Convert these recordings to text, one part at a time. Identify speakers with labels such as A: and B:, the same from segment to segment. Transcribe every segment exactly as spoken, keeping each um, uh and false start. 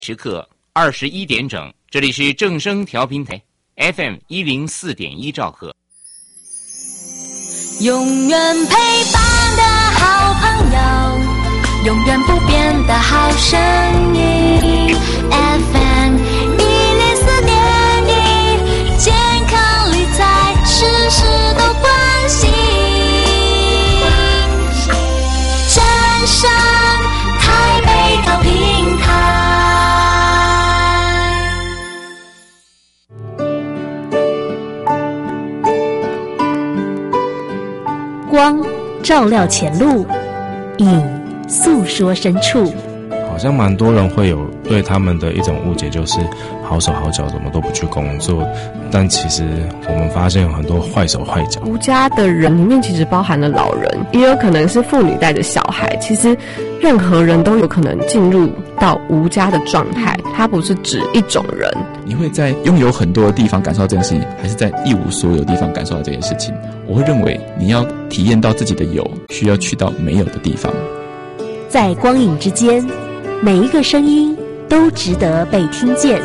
A: 时刻二十一点整，这里是正声调频台 F M 一零四点一兆赫，
B: 永远陪伴的好朋友，永远不变的好声音 F M 一零四点一，健康理财事事都关心，正声台北调频台。
C: 光照亮前路，影诉说深处。
D: 好像蛮多人会有对他们的一种误解，就是好手好脚，怎么都不去工作。但其实我们发现有很多坏手坏脚。
E: 无家的人里面其实包含了老人，也有可能是妇女带着小孩。其实任何人都有可能进入到无家的状态，它不是指一种人。
F: 你会在拥有很多的地方感受到这件事情，还是在一无所有的地方感受到这件事情？我会认为你要体验到自己的有，需要去到没有的地方。
C: 在光影之间，每一个声音都值得被听见。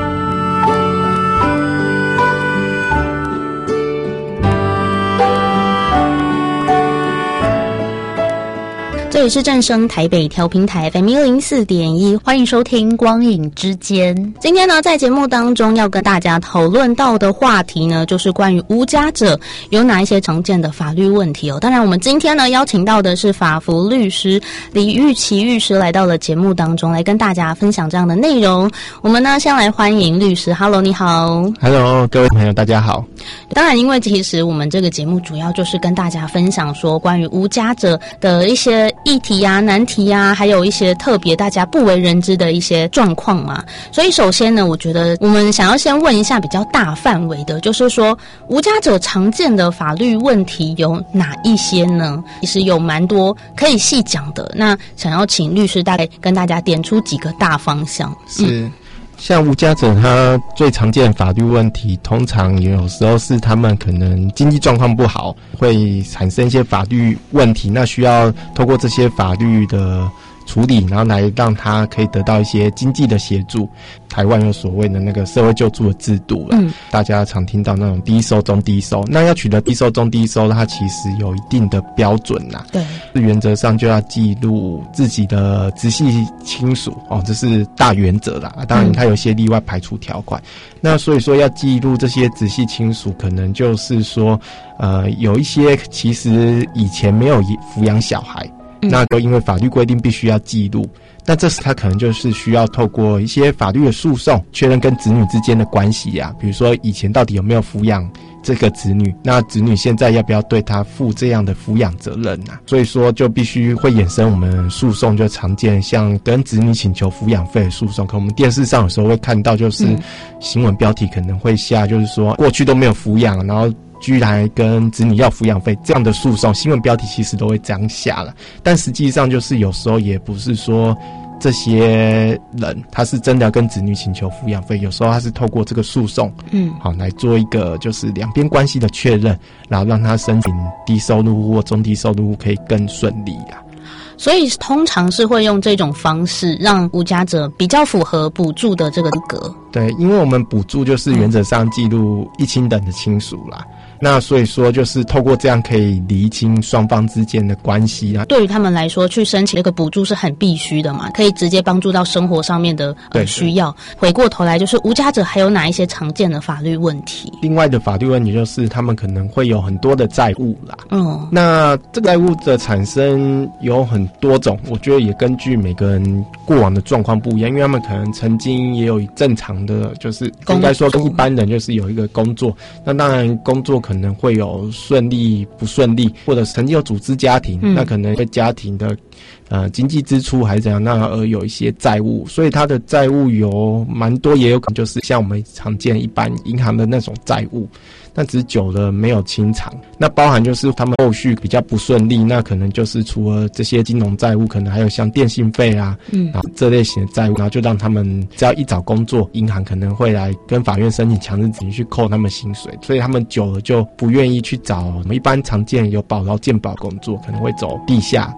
G: 这里是正声台北调频台 F M 一零四点一，欢迎收听光影之间。今天呢，在节目当中要跟大家讨论到的话题呢，就是关于无家者有哪一些常见的法律问题哦。当然，我们今天呢邀请到的是法服律师李玉琪律师来到了节目当中，来跟大家分享这样的内容。我们呢先来欢迎律师 ，Hello， 你好。
H: Hello， 各位朋友，大家好。
G: 当然，因为其实我们这个节目主要就是跟大家分享说关于无家者的一些议题啊、难题啊，还有一些特别大家不为人知的一些状况嘛。所以首先呢，我觉得我们想要先问一下比较大范围的，就是说无家者常见的法律问题有哪一些呢？其实有蛮多可以细讲的。那想要请律师大概跟大家点出几个大方向。
H: 是。嗯，像无家者他最常见的法律问题，通常有时候是他们可能经济状况不好，会产生一些法律问题，那需要透过这些法律的处理，然后来让他可以得到一些经济的协助。台湾有所谓的那个社会救助的制度了，嗯，大家常听到那种低收中低收，那要取得低收中低收，它其实有一定的标准呐。对，原则上就要记录自己的直系亲属哦，这是大原则啦。当然它有些例外排除条款，嗯，那所以说要记录这些直系亲属，可能就是说，呃，有一些其实以前没有抚养小孩。那就因为法律规定必须要记录，那这时他可能就是需要透过一些法律的诉讼，确认跟子女之间的关系啊，比如说以前到底有没有抚养这个子女，那子女现在要不要对他负这样的抚养责任啊？所以说就必须会衍生我们诉讼，就常见像跟子女请求抚养费的诉讼，可我们电视上有时候会看到，就是新闻标题可能会下，就是说过去都没有抚养，然后居然跟子女要抚养费，这样的诉讼新闻标题其实都会这样下了，但实际上就是有时候也不是说这些人他是真的要跟子女请求抚养费，有时候他是透过这个诉讼，嗯，好来做一个就是两边关系的确认，然后让他申请低收入户或中低收入户可以更顺利啊。
G: 所以通常是会用这种方式让无家者比较符合补助的这个资格。
H: 对，因为我们补助就是原则上记录一亲等的亲属啦。那所以说就是透过这样可以厘清双方之间的关系啊。
G: 对于他们来说，去申请这个补助是很必须的嘛，可以直接帮助到生活上面的呃需要。回过头来就是无家者还有哪一些常见的法律问题？
H: 另外的法律问题就是他们可能会有很多的债务啦。嗯，那这个债务的产生有很多种，我觉得也根据每个人过往的状况不一样，因为他们可能曾经也有正常的，就是应该说跟一般人就是有一个工作，那当然工作可能可能会有顺利不顺利，或者曾经有组织家庭，嗯，那可能对家庭的呃经济支出还是怎样，那而有一些债务，所以他的债务有蛮多，也有可能就是像我们常见一般银行的那种债务，那只是久了没有清偿，那包含就是他们后续比较不顺利，那可能就是除了这些金融债务，可能还有像电信费啊，嗯，然后这类型的债务，然后就让他们只要一找工作，银行可能会来跟法院申请强制执行去扣他们薪水，所以他们久了就不愿意去找我们一般常见有保劳健保工作，可能会走地下的。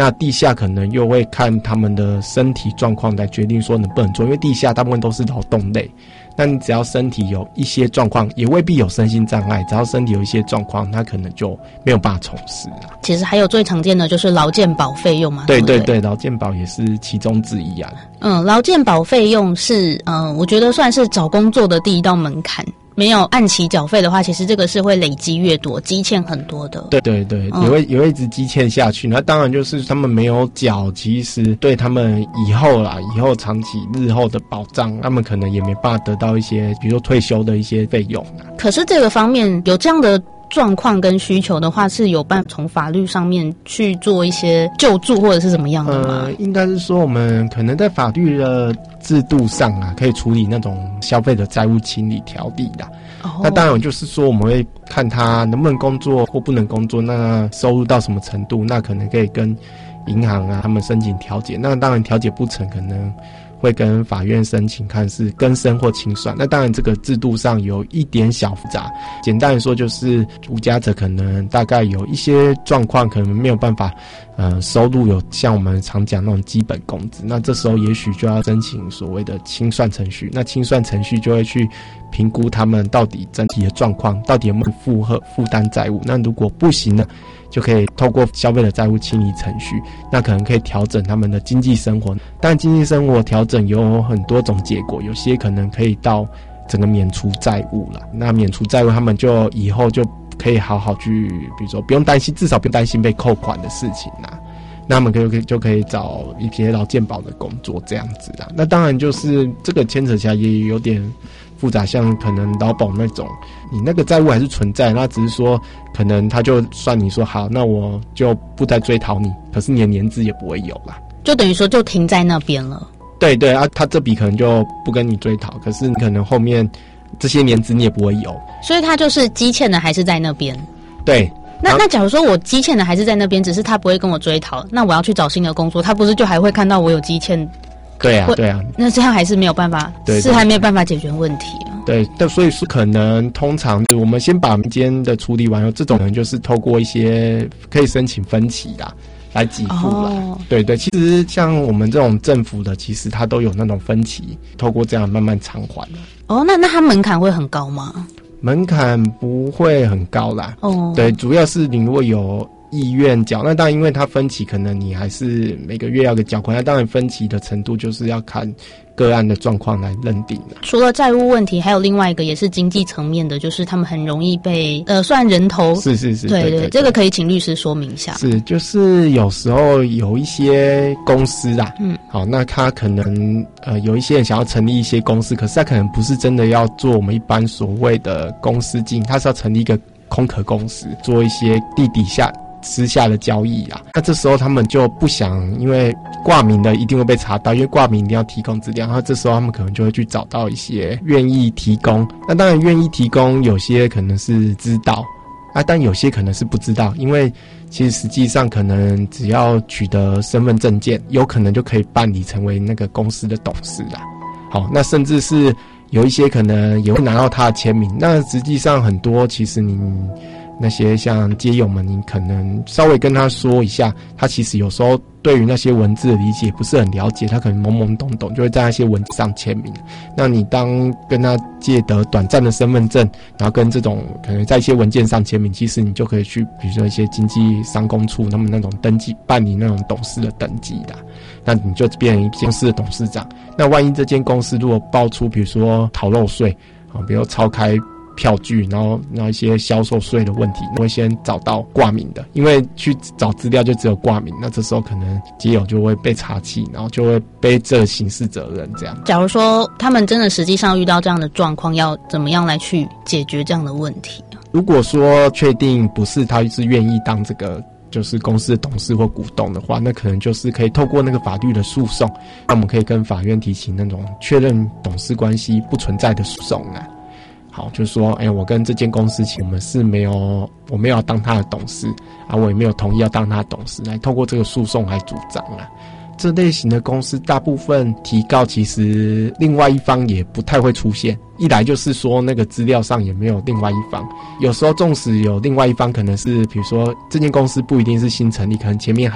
H: 那地下可能又会看他们的身体状况来决定说能不能做，因为地下大部分都是劳动类。那你只要身体有一些状况，也未必有身心障碍，只要身体有一些状况，他可能就没有办法从事啊。
G: 其实还有最常见的就是劳健保费用嘛，
H: 对
G: 对不对？
H: 对对，劳健保也是其中之一啊。
G: 嗯，劳健保费用是嗯，我觉得算是找工作的第一道门槛。没有按期缴费的话，其实这个是会累积越多，积欠很多的。
H: 对对对，
G: 嗯、
H: 也会也会一直积欠下去。那当然就是他们没有缴，其实对他们以后啦，以后长期日后的保障，他们可能也没办法得到一些，比如说退休的一些费用啊。
G: 可是这个方面有这样的状况跟需求的话，是有办法从法律上面去做一些救助或者是怎么样的吗？
H: 呃，应该是说我们可能在法律的制度上啊，可以处理那种消费者债务清理条例啦。
G: 哦、
H: 那当然就是说我们会看他能不能工作或不能工作，那收入到什么程度，那可能可以跟银行啊他们申请调解。那当然调解不成，可能会跟法院申请看是更生或清算。那当然这个制度上有一点小复杂，简单来说就是无家者可能大概有一些状况可能没有办法呃收入有像我们常讲那种基本工资，那这时候也许就要申请所谓的清算程序。那清算程序就会去评估他们到底整体的状况，到底有没有负荷负担债务。那如果不行呢，就可以透过消费者债务清理程序，那可能可以调整他们的经济生活。但经济生活调整有很多种结果，有些可能可以到整个免除债务了。那免除债务，他们就以后就可以好好去，比如说不用担心，至少不用担心被扣款的事情啦。那他们可以就可以找一些劳健保的工作这样子啦。那当然就是这个牵扯起来也有点复杂，像可能劳保那种，你那个债务还是存在，那只是说可能他就算你说好，那我就不再追讨你，可是你的年资也不会有啦，
G: 就等于说就停在那边了。
H: 对对啊，他这笔可能就不跟你追讨，可是你可能后面这些年资你也不会有，
G: 所以他就是积欠的还是在那边。
H: 对。
G: 那那假如说我积欠的还是在那边，只是他不会跟我追讨，那我要去找新的工作，他不是就还会看到我有积欠？
H: 对啊，对啊，
G: 那这样还是没有办法，
H: 对对
G: 是还没有办法解决问题啊。
H: 对，但所以说可能通常我们先把民间的处理完后，这种人就是透过一些可以申请分期啦来给付啦。哦、对对，其实像我们这种政府的，其实它都有那种分期，透过这样慢慢偿还。
G: 哦，那那它门槛会很高吗？
H: 门槛不会很高啦。
G: 哦，
H: 对，主要是你如果有意愿缴，那当然因为它分期，可能你还是每个月要个缴款，那当然分期的程度就是要看个案的状况来认定的。
G: 除了债务问题，还有另外一个也是经济层面的，就是他们很容易被呃算人头。
H: 是是是，
G: 对 对,
H: 对, 对, 对，
G: 这个可以请律师说明一下。
H: 是，就是有时候有一些公司啊，
G: 嗯，
H: 好，那他可能呃有一些人想要成立一些公司，可是他可能不是真的要做我们一般所谓的公司经营，他是要成立一个空壳公司，做一些地底下私下的交易啊，那这时候他们就不想，因为挂名的一定会被查到，因为挂名一定要提供资料，然后这时候他们可能就会去找到一些愿意提供。那当然愿意提供，有些可能是知道啊，但有些可能是不知道，因为其实实际上可能只要取得身份证件，有可能就可以办理成为那个公司的董事啦。好，那甚至是有一些可能也会拿到他的签名。那实际上很多其实你那些像街友们，你可能稍微跟他说一下，他其实有时候对于那些文字的理解不是很了解，他可能懵懵懂懂就会在那些文字上签名。那你当跟他借得短暂的身份证，然后跟这种可能在一些文件上签名，其实你就可以去比如说一些经纪商工处他们那种登记办理那种董事的登记的，那你就变成一间公司的董事长。那万一这间公司如果爆出比如说逃漏税啊，比如超开票据，然后然后一些销售税的问题，会先找到挂名的，因为去找资料就只有挂名，那这时候可能街友就会被查起，然后就会背这刑事责任这样。
G: 假如说他们真的实际上遇到这样的状况，要怎么样来去解决这样的问题？
H: 如果说确定不是他是愿意当这个就是公司的董事或股东的话，那可能就是可以透过那个法律的诉讼，那我们可以跟法院提起那种确认董事关系不存在的诉讼啊。好，就是说，哎、欸，我跟这间公司，我们是没有，我没有要当他的董事啊，我也没有同意要当他的董事，来透过这个诉讼来主张啊。这类型的公司，大部分提告其实另外一方也不太会出现，一来就是说那个资料上也没有另外一方，有时候纵使有另外一方，可能是比如说这间公司不一定是新成立，可能前面还有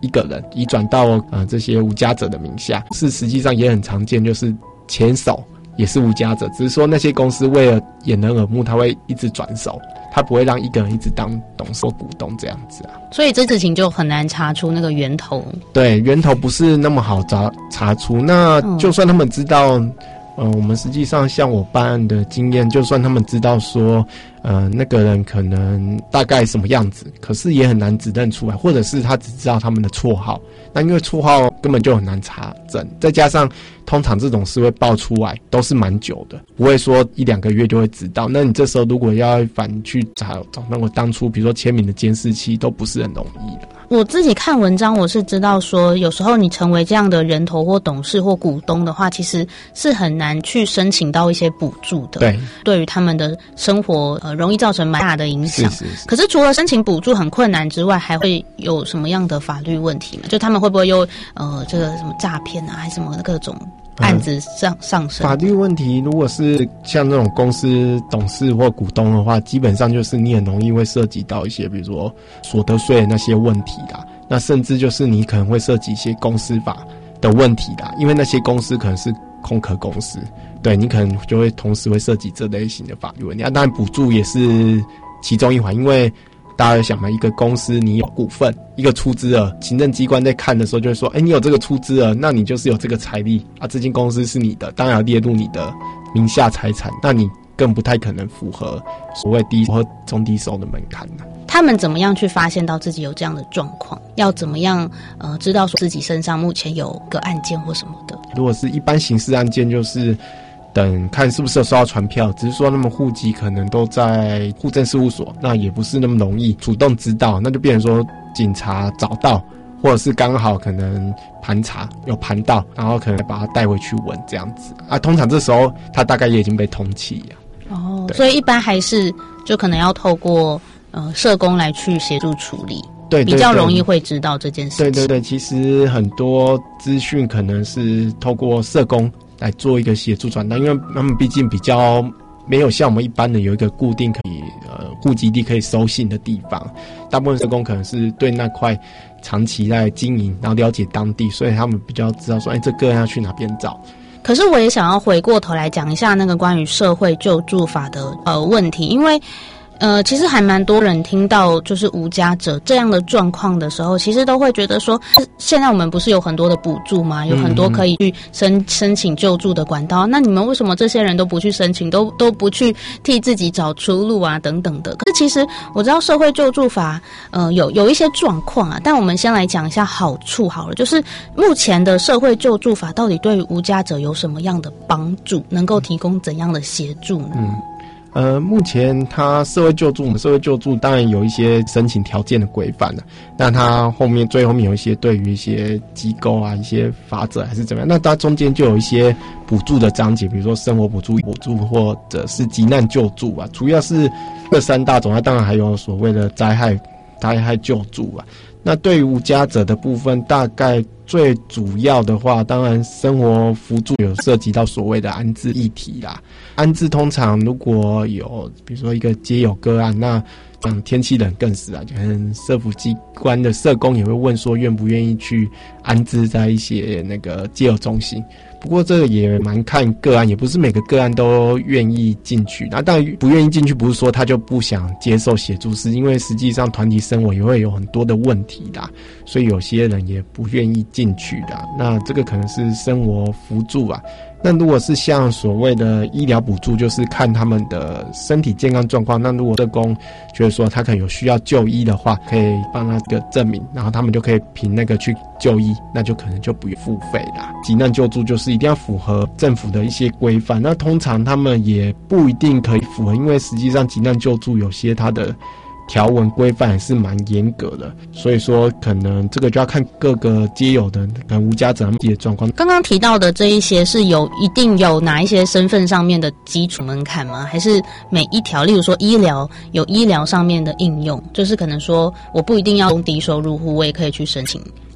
H: 一个人移转到呃这些无家者的名下，是实际上也很常见，就是前手也是无家者，只是说那些公司为了掩人耳目，他会一直转手，他不会让一个人一直当董事或股东这样子啊。
G: 所以这事情就很难查出那个源头。
H: 对，源头不是那么好查查出。那就算他们知道，嗯、呃，我们实际上像我办案的经验，就算他们知道说，呃，那个人可能大概什么样子，可是也很难指认出来，或者是他只知道他们的绰号，那因为绰号根本就很难查证，再加上通常这种事会爆出来都是蛮久的，不会说一两个月就会知道。那你这时候如果要反去找找那个当初比如说签名的监视器，都不是很容易的。
G: 我自己看文章，我是知道说，有时候你成为这样的人头或董事或股东的话，其实是很难去申请到一些补助的。
H: 对，
G: 对于他们的生活呃容易造成蛮大的影响。
H: 是是是。
G: 可是除了申请补助很困难之外，还会有什么样的法律问题吗？就他们会不会有呃这个什么诈骗啊，还是什么各种案子上上升？
H: 法律问题，如果是像那种公司董事或股东的话，基本上就是你很容易会涉及到一些，比如说所得税的那些问题啦。那甚至就是你可能会涉及一些公司法的问题啦，因为那些公司可能是空壳公司，对你可能就会同时会涉及这类型的法律问题。啊，当然补助也是其中一环，因为大家想嘛，一个公司你有股份，一个出资额，行政机关在看的时候就会说，哎，你有这个出资额，那你就是有这个财力啊，这间公司是你的，当然要列入你的名下财产，那你更不太可能符合所谓低或中低收的门槛了。
G: 他们怎么样去发现到自己有这样的状况？要怎么样呃知道说自己身上目前有个案件或什么的？
H: 如果是一般刑事案件，就是等看是不是有收到传票，只是说他们户籍可能都在户政事务所，那也不是那么容易主动知道，那就变成说警察找到，或者是刚好可能盘查有盘到，然后可能把他带回去问这样子啊。通常这时候他大概也已经被通缉了。
G: 哦，所以一般还是就可能要透过呃社工来去协助处理。
H: 对，对，对，
G: 比较容易会知道这件事情。
H: 对对对，其实很多资讯可能是透过社工来做一个协助传达，因为他们毕竟比较没有像我们一般的有一个固定可以呃户籍地可以收信的地方，大部分社工可能是对那块长期在经营，然后了解当地，所以他们比较知道说，哎，这个人要去哪边找。
G: 可是我也想要回过头来讲一下那个关于社会救助法的呃问题，因为呃，其实还蛮多人听到就是无家者这样的状况的时候，其实都会觉得说，现在我们不是有很多的补助吗？有很多可以去申申请救助的管道，那你们为什么这些人都不去申请，都都不去替自己找出路啊，等等的？可是其实我知道社会救助法呃有有一些状况啊，但我们先来讲一下好处好了，就是目前的社会救助法到底对于无家者有什么样的帮助，能够提供怎样的协助呢？
H: 嗯呃，目前它社会救助，我们社会救助当然有一些申请条件的规范了，那它后面最后面有一些对于一些机构啊、一些法则还是怎么样，那它中间就有一些补助的章节，比如说生活补助、补助或者是急难救助啊，主要是这三大种，它当然还有所谓的灾害灾害救助啊。那对于无家者的部分，大概最主要的话，当然生活扶助有涉及到所谓的安置议题啦。安置通常如果有比如说一个街友个案，那像天气冷更是啊，就可能社福机关的社工也会问说愿不愿意去安置在一些那个街友中心。不过这个也蛮看个案，也不是每个个案都愿意进去。那当然不愿意进去，不是说他就不想接受协助，是因为实际上团体生活也会有很多的问题啦，所以有些人也不愿意进去的。那这个可能是生活扶助啊。那如果是像所谓的医疗补助，就是看他们的身体健康状况。那如果社工觉得说他可能有需要就医的话，可以帮他这个证明，然后他们就可以凭那个去就医，那就可能就不用付费啦。急难救助就是一定要符合政府的一些规范，那通常他们也不一定可以符合，因为实际上急难救助有些它的条文规范还是蛮严格的，所以说可能这个就要看各个街友的可能无家者自己的状况。
G: 刚刚提到的这一些是有一定有哪一些身份上面的基础门槛吗？还是每一条，例如说医疗有医疗上面的应用，就是可能说我不一定要用低收入户，我也可以去申请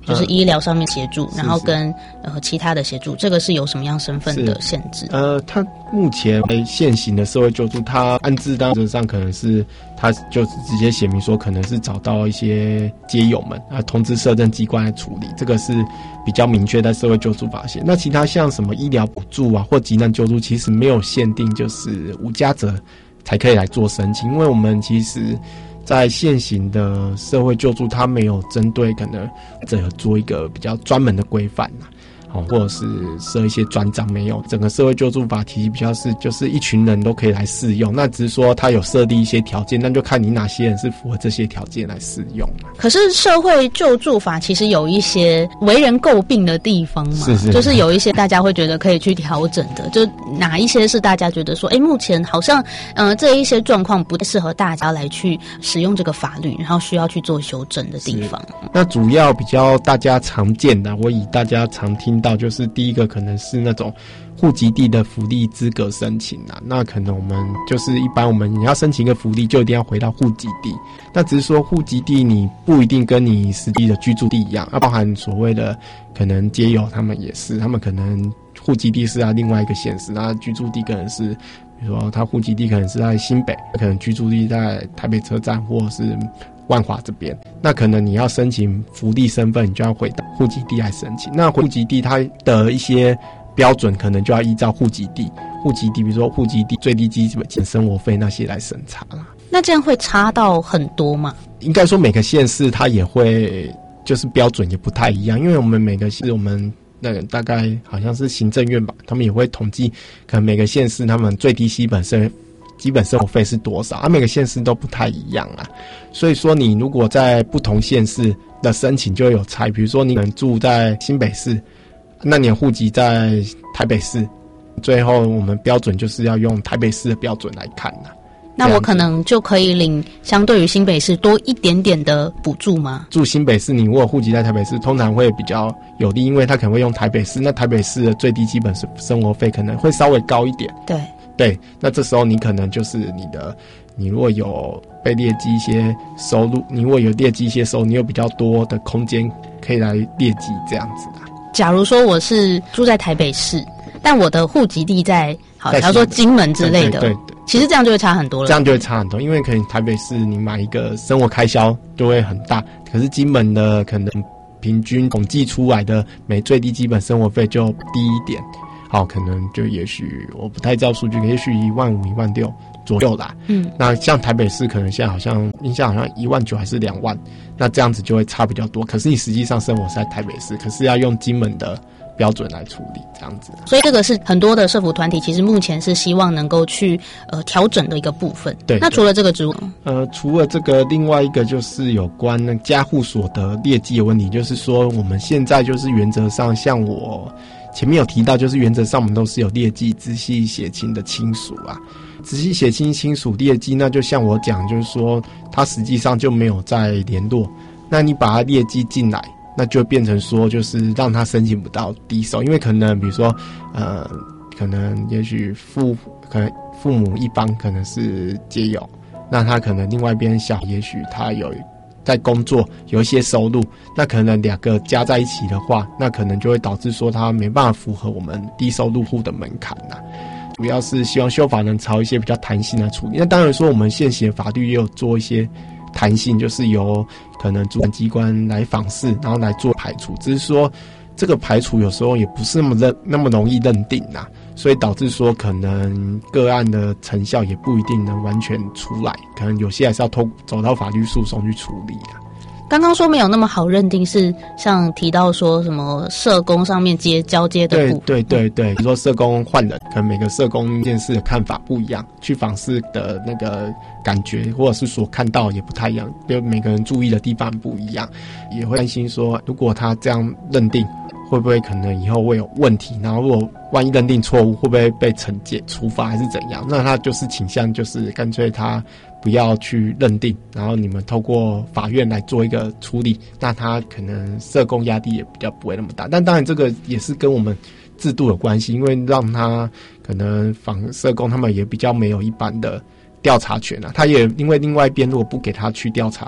G: 就是医疗上面协助，
H: 是
G: 然后跟呃其他的协助，这个是有什么样身份的限制？
H: 呃，他目前现行的社会救助，他安置当上可能是他就直接写明说，可能是找到一些街友们啊，通知社政机关来处理，这个是比较明确在社会救助法线。那其他像什么医疗补助啊或急难救助，其实没有限定，就是无家者才可以来做申请，因为我们其实在现行的社会救助，它没有针对可能这有做一个比较专门的规范呐。好，或者是设一些专章，没有。整个社会救助法体系比较是，就是一群人都可以来适用。那只是说它有设定一些条件，那就看你哪些人是符合这些条件来适用。
G: 可是社会救助法其实有一些为人诟病的地方嘛，
H: 是是，
G: 就是有一些大家会觉得可以去调整的，就哪一些是大家觉得说，哎，目前好像呃这一些状况不太适合大家来去使用这个法律，然后需要去做修正的地方。
H: 那主要比较大家常见的，我以大家常听到就是第一个可能是那种户籍地的福利资格申请啊，那可能我们就是一般我们你要申请一个福利就一定要回到户籍地，那只是说户籍地你不一定跟你实际的居住地一样，啊，包含所谓的可能街友他们也是，他们可能户籍地是在另外一个县市，那居住地可能是比如说他户籍地可能是在新北，可能居住地在台北车站或者是万华这边，那可能你要申请福利身份，你就要回到户籍地来申请。那户籍地它的一些标准，可能就要依照户籍地，户籍地比如说户籍地最低基本生活费那些来审查啦。
G: 那这样会差到很多吗？
H: 应该说每个县市它也会，就是标准也不太一样，因为我们每个县我们那个大概好像是行政院吧，他们也会统计，可能每个县市他们最低基本生基本生活费是多少啊？每个县市都不太一样啊，所以说你如果在不同县市的申请就会有差，比如说你可能住在新北市，那你的户籍在台北市，最后我们标准就是要用台北市的标准来看啊。
G: 那我可能就可以领相对于新北市多一点点的补助吗？
H: 住新北市，你如果户籍在台北市，通常会比较有利，因为他可能会用台北市，那台北市的最低基本生活费可能会稍微高一点。
G: 对。
H: 对，那这时候你可能就是你的，你如果有被列记一些收入，你如果有列记一些收入，你有比较多的空间可以来列记这样子的。
G: 假如说我是住在台北市，但我的户籍地在，好，假如说金门之类的，
H: 对 对, 对, 对，
G: 其实这样就会差很多了。
H: 这样就会差很多，因为可能台北市你买一个生活开销就会很大，可是金门的可能平均统计出来的每最低基本生活费就低一点。好，可能就也许我不太知道数据，也许一万五、一万六左右啦。嗯，那像台北市可能现在好像印象好像一万九还是两万，那这样子就会差比较多。可是你实际上生活是在台北市，可是要用金门的标准来处理，这样子。
G: 所以这个是很多的社福团体其实目前是希望能够去呃调整的一个部分。
H: 对。
G: 那除了这个之外，
H: 呃，除了这个，另外一个就是有关那家户所得列记的问题，就是说我们现在就是原则上像我。前面有提到，就是原则上我们都是有列记直系血亲的亲属啊，直系血亲亲属列记，那就像我讲，就是说他实际上就没有再联络，那你把他列记进来，那就变成说就是让他申请不到低收，因为可能比如说呃，可能也许父可能父母一方可能是街友，那他可能另外一边小，也许他有。在工作有一些收入，那可能两个加在一起的话，那可能就会导致说他没办法符合我们低收入户的门槛呐。主要是希望修法能朝一些比较弹性的处理。那当然说我们现行的法律也有做一些弹性，就是由可能主管机关来访视，然后来做排除。只是说这个排除有时候也不是那么认那么容易认定呐。所以导致说可能个案的成效也不一定能完全出来，可能有些还是要透走到法律诉讼去处理啊。
G: 刚刚说没有那么好认定，是像提到说什么社工上面接交接的部分。
H: 对对对对，比如说社工换人，可能每个社工这件事的看法不一样，去访视的那个感觉或者是所看到也不太一样，因为每个人注意的地方不一样，也会担心说如果他这样认定。会不会可能以后会有问题？然后如果万一认定错误，会不会被惩戒、处罚还是怎样？那他就是倾向就是干脆他不要去认定，然后你们透过法院来做一个处理，那他可能社工压力也比较不会那么大。但当然这个也是跟我们制度有关系，因为让他可能访社工他们也比较没有一般的调查权啊。他也因为另外一边如果不给他去调查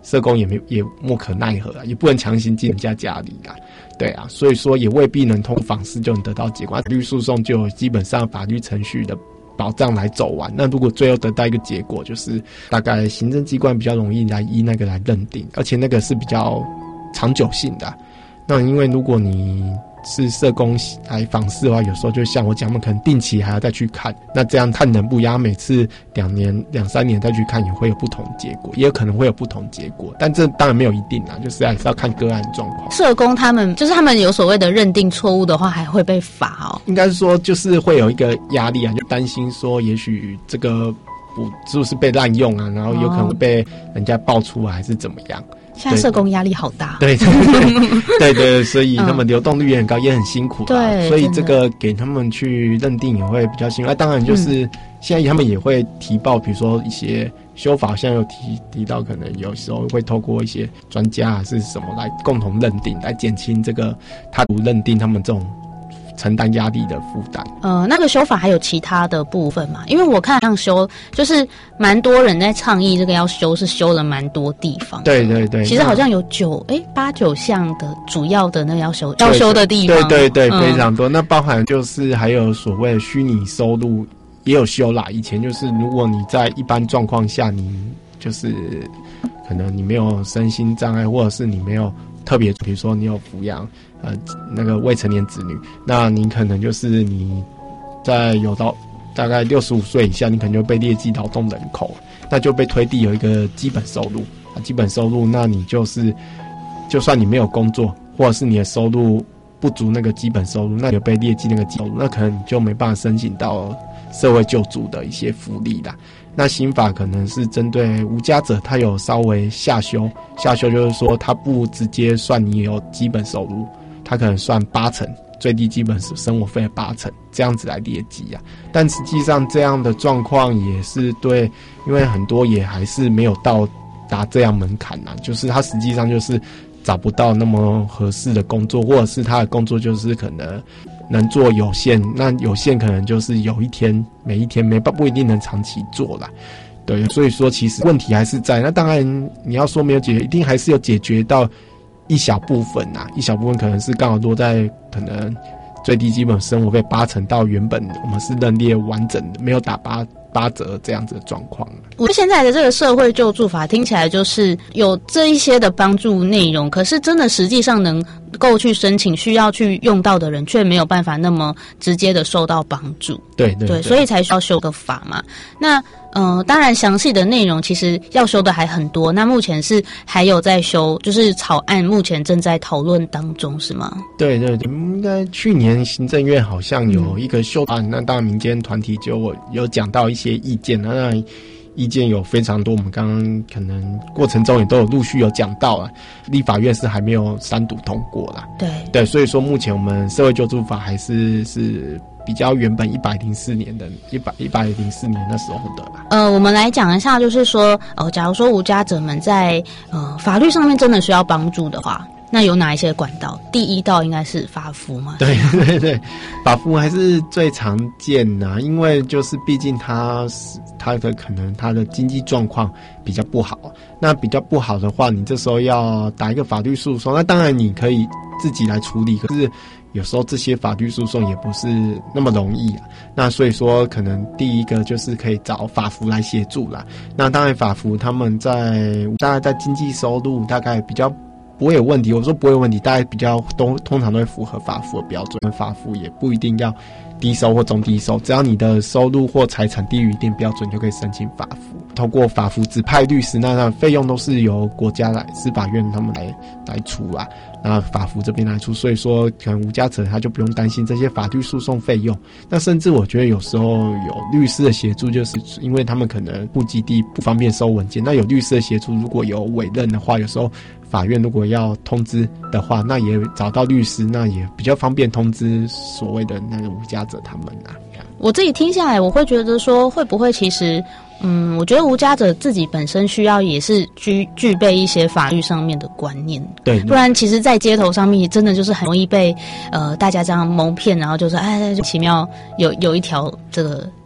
H: 社工也没也莫可奈何啊，也不能强行进人家家里啊。对啊，所以说也未必能通过访视就能得到结果。法律诉讼就有基本上法律程序的保障来走完。那如果最后得到一个结果，就是大概行政机关比较容易来依那个来认定，而且那个是比较长久性的啊。那因为如果你是社工来访视的话，有时候就像我讲，我们可能定期还要再去看，那这样看能不一样，每次两年两三年再去看也会有不同结果，也有可能会有不同结果，但这当然没有一定啦，就是还是要看个案状况。
G: 社工他们就是他们有所谓的认定错误的话，还会被罚哦。
H: 应该是说就是会有一个压力啊，就担心说也许这个不是不是被滥用啊，然后有可能被人家爆出来还是怎么样。
G: 现在社工压力好大，
H: 对对对对对，所以他们流动率也很高，也很辛苦啦。
G: 对，
H: 所以这个给他们去认定也会比较辛苦。那、啊、当然就是现在他们也会提报，比如说一些修法，现在有提提到，可能有时候会透过一些专家还是什么来共同认定，来减轻这个他不认定他们这种承担压力的负担。
G: 呃，那个修法还有其他的部分嘛？因为我看像修，就是蛮多人在倡议这个要修，是修了蛮多地方。
H: 对对对，
G: 其实好像有九哎八九项的主要的那个要修要修的地方。
H: 对对对，
G: 嗯、
H: 非常多。那包含就是还有所谓的虚拟收入也有修啦。以前就是如果你在一般状况下，你就是可能你没有身心障碍，或者是你没有特别，比如说你有抚养。呃，那个未成年子女，那你可能就是你在有到大概六十五岁以下，你可能就被列记劳动人口，那就被推递有一个基本收入啊，基本收入，那你就是就算你没有工作，或者是你的收入不足那个基本收入，那你就被列记那个基本收入，那可能你就没办法申请到社会救助的一些福利啦。那新法可能是针对无家者，他有稍微下修，下修就是说他不直接算你有基本收入。他可能算八成最低基本生活费的八成，这样子来列记啊。但实际上这样的状况也是对，因为很多也还是没有到达这样门槛啊，就是他实际上就是找不到那么合适的工作，或者是他的工作就是可能能做有限，那有限可能就是有一天每一天没不一定能长期做啦。对，所以说其实问题还是在。那当然你要说没有解决，一定还是有解决到。一小部分啊，一小部分可能是刚好落在可能最低基本生活费八成到原本我们是认列完整的，没有打八八折这样子的状况。
G: 我现在的这个社会救助法听起来就是有这一些的帮助内容，可是真的实际上能够去申请需要去用到的人却没有办法那么直接的受到帮助。
H: 对对 对,
G: 对，所以才需要修个法嘛。那呃，当然详细的内容其实要修的还很多。那目前是还有在修，就是草案目前正在讨论当中，是吗？对
H: 对对，应该去年行政院好像有一个修案，嗯、那当然民间团体就有讲到一些意见，那意见有非常多，我们刚刚可能过程中也都有陆续有讲到了，立法院是还没有三读通过啦。
G: 对
H: 对，所以说目前我们社会救助法还是是。比较原本一百零四年的一百一百零四年那时候的啦。
G: 呃，我们来讲一下，就是说，呃，假如说无家者们在呃法律上面真的需要帮助的话，那有哪一些管道？第一道应该是法服嘛？
H: 对对对，法服还是最常见的，因为就是毕竟他他的可能他的经济状况比较不好，那比较不好的话，你这时候要打一个法律诉讼，那当然你可以自己来处理，可是。有时候这些法律诉讼也不是那么容易啊，那所以说可能第一个就是可以找法服来协助啦。那当然法服他们在大概在经济收入大概比较不会有问题，我说不会有问题，大概比较都通常都会符合法服的标准。法服也不一定要低收或中低收，只要你的收入或财产低于一定标准就可以申请法服。透过法服指派律师，那那费用都是由国家来司法院他们来来出啊。那法服这边来出，所以说可能无家者他就不用担心这些法律诉讼费用。那甚至我觉得有时候有律师的协助，就是因为他们可能户籍地不方便收文件，那有律师的协助，如果有委任的话，有时候法院如果要通知的话，那也找到律师，那也比较方便通知所谓的那个无家者他们啊。
G: 我自己听下来，我会觉得说，会不会其实，嗯，我觉得无家者自己本身需要也是具具备一些法律上面的观念，
H: 对，
G: 不然其实，在街头上面真的就是很容易被呃大家这样蒙骗，然后就是哎，奇妙有有一条这个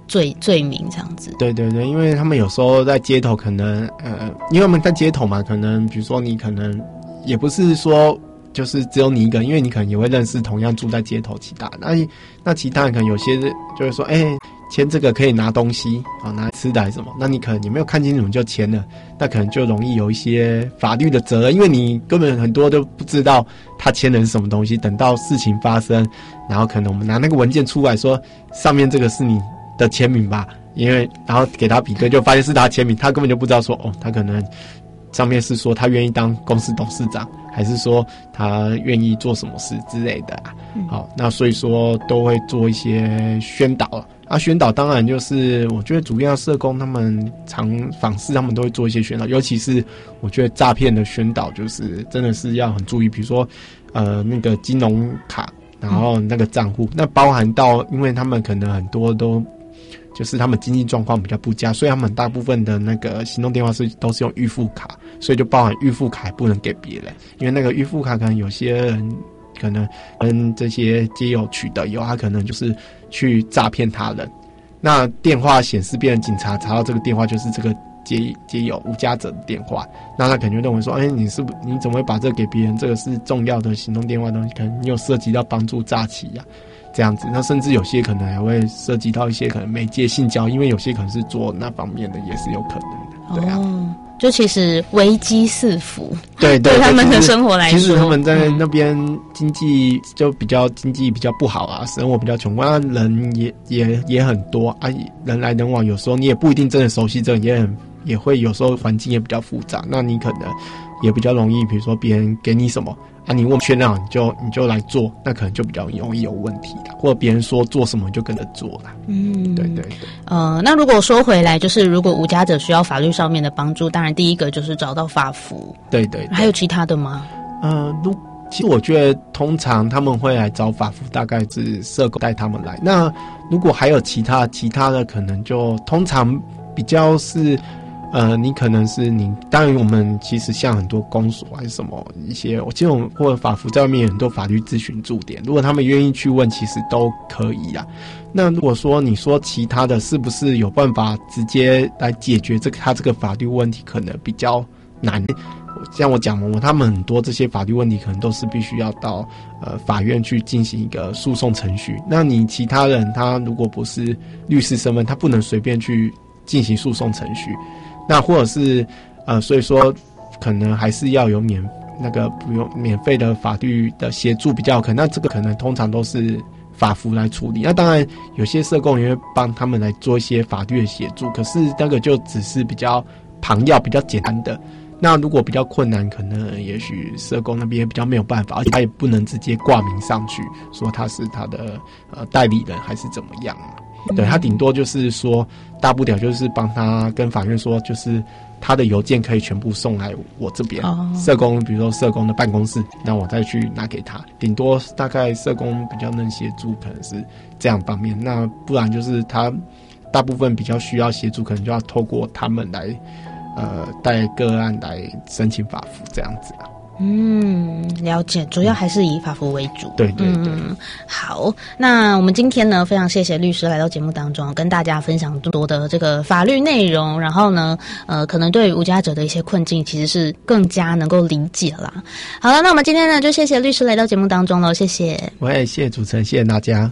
G: 罪罪名这样子。
H: 对对对，因为他们有时候在街头可能呃，因为他们在街头嘛，可能比如说你可能也不是说就是只有你一个，因为你可能也会认识同样住在街头其他那那其他人可能有些就是说，哎、欸，签这个可以拿东西啊，拿吃的还是什么，那你可能你没有看清楚你就签了，那可能就容易有一些法律的责任，因为你根本很多都不知道他签的是什么东西，等到事情发生，然后可能我们拿那个文件出来说上面这个是你的签名吧，因为然后给他比对就发现是他签名，他根本就不知道说哦，他可能上面是说他愿意当公司董事长，还是说他愿意做什么事之类的啊。嗯、好，那所以说都会做一些宣导啊，宣导当然就是我觉得主要社工他们常访视他们都会做一些宣导，尤其是我觉得诈骗的宣导就是真的是要很注意，比如说呃那个金融卡，然后那个账户，那包含到因为他们可能很多都就是他们经济状况比较不佳，所以他们大部分的那个行动电话是都是用预付卡，所以就包含预付卡不能给别人，因为那个预付卡可能有些人可能跟这些街友取得以后，他可能就是去诈骗他人。那电话显示别人警察查到这个电话就是这个街街友无家者的电话，那他可能就认为说，哎，你是不你怎么会把这个给别人？这个是重要的行动电话东西，可能你有涉及到帮助诈欺呀、啊，这样子。那甚至有些可能还会涉及到一些可能媒介性交易，因为有些可能是做那方面的，也是有可能的。对啊。
G: 哦，就其实危机四伏，
H: 对 对,
G: 对他们的生活来说，
H: 其实他们在那边经济就比较经济比较不好啊，生活比较穷啊，人也也也很多啊，人来人往，有时候你也不一定真的熟悉这个，也很也会有时候环境也比较复杂，那你可能也比较容易，比如说别人给你什么啊，你问确认你就你就来做，那可能就比较容易有问题的，或者别人说做什么你就跟着做了。嗯，对对对。
G: 呃，那如果说回来，就是如果无家者需要法律上面的帮助，当然第一个就是找到法服。
H: 对 对, 对。
G: 还有其他的吗？
H: 呃，如其实我觉得通常他们会来找法服，大概是社工带他们来。那如果还有其他其他的，可能就通常比较是。呃，你可能是你，当然我们其实像很多公所还是什么一些，我记得我们或者法服在外面有很多法律咨询驻点，如果他们愿意去问，其实都可以啦。那如果说你说其他的，是不是有办法直接来解决这个他这个法律问题，可能比较难。像我讲嘛，他们很多这些法律问题可能都是必须要到呃法院去进行一个诉讼程序。那你其他人他如果不是律师身份，他不能随便去进行诉讼程序。那或者是呃，所以说可能还是要有免那个不用免费的法律的协助比较有可能。那这个可能通常都是法服来处理。那当然有些社工也会帮他们来做一些法律的协助，可是那个就只是比较旁要比较简单的。那如果比较困难，可能也许社工那边比较没有办法，而且他也不能直接挂名上去说他是他的呃代理人还是怎么样。对，他顶多就是说大不了就是帮他跟法院说，就是他的邮件可以全部送来我这边、哦、社工比如说社工的办公室，那我再去拿给他，顶多大概社工比较能协助可能是这样方面。那不然就是他大部分比较需要协助，可能就要透过他们来呃带个案来申请法服这样子啊。
G: 嗯，了解，主要还是以法服为主。
H: 对对对、
G: 嗯。好，那我们今天呢，非常谢谢律师来到节目当中，跟大家分享更多的这个法律内容，然后呢，呃，可能对于无家者的一些困境，其实是更加能够理解啦。好了，那我们今天呢，就谢谢律师来到节目当中了，谢谢。
H: 我也谢谢主持人，谢谢大家。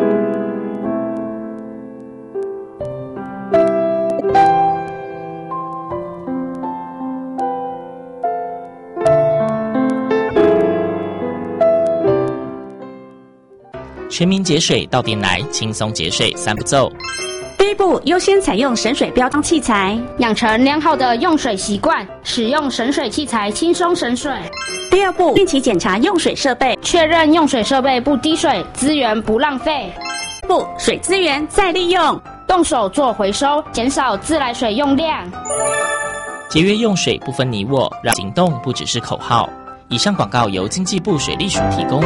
I: 全民节水到店来，轻松节水三步骤。
J: 第一步，优先采用省水标章器材，
K: 养成良好的用水习惯，使用省水器材轻松省水。
J: 第二步，定期检查用水设备，
K: 确认用水设备不滴水，资源不浪费。
J: 不，水资源再利用，
K: 动手做回收，减少自来水用量。
I: 节约用水不分你我，让行动不只是口号。以上广告由经济部水利署提供。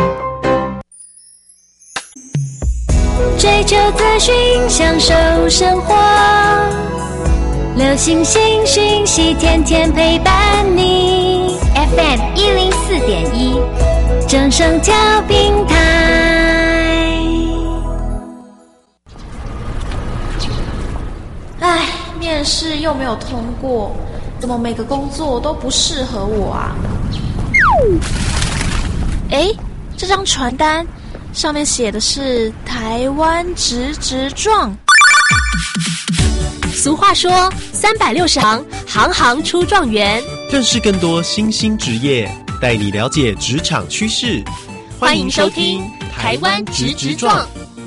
B: 追求资讯，享受生活，流行新讯息，天天陪伴你。F M 一零四点一，正声调频台。
L: 面试又没有通过，怎么每个工作都不适合我啊？诶，这张传单上面写的是台湾直直撞。
C: 俗话说三百六十行，行行出状元。
M: 认识更多新兴职业，带你了解职场趋势。
C: 欢迎收听台湾直直撞。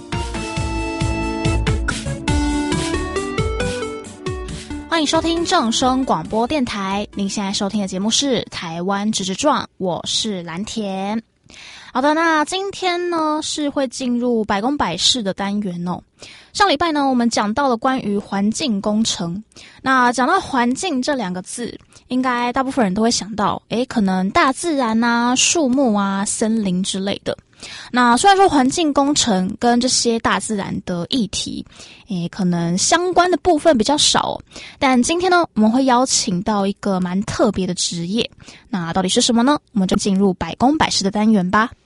N: 欢迎收听正声广播电台，您现在收听的节目是台湾直直撞，我是蓝田。好的，那今天呢是会进入百工百事的单元哦。上礼拜呢，我们讲到了关于环境工程。那讲到环境这两个字，应该大部分人都会想到，诶，可能大自然啊、树木啊、森林之类的。那虽然说环境工程跟这些大自然的议题，诶，可能相关的部分比较少，但今天呢，我们会邀请到一个蛮特别的职业。那到底是什么呢？我们就进入百工百事的单元吧。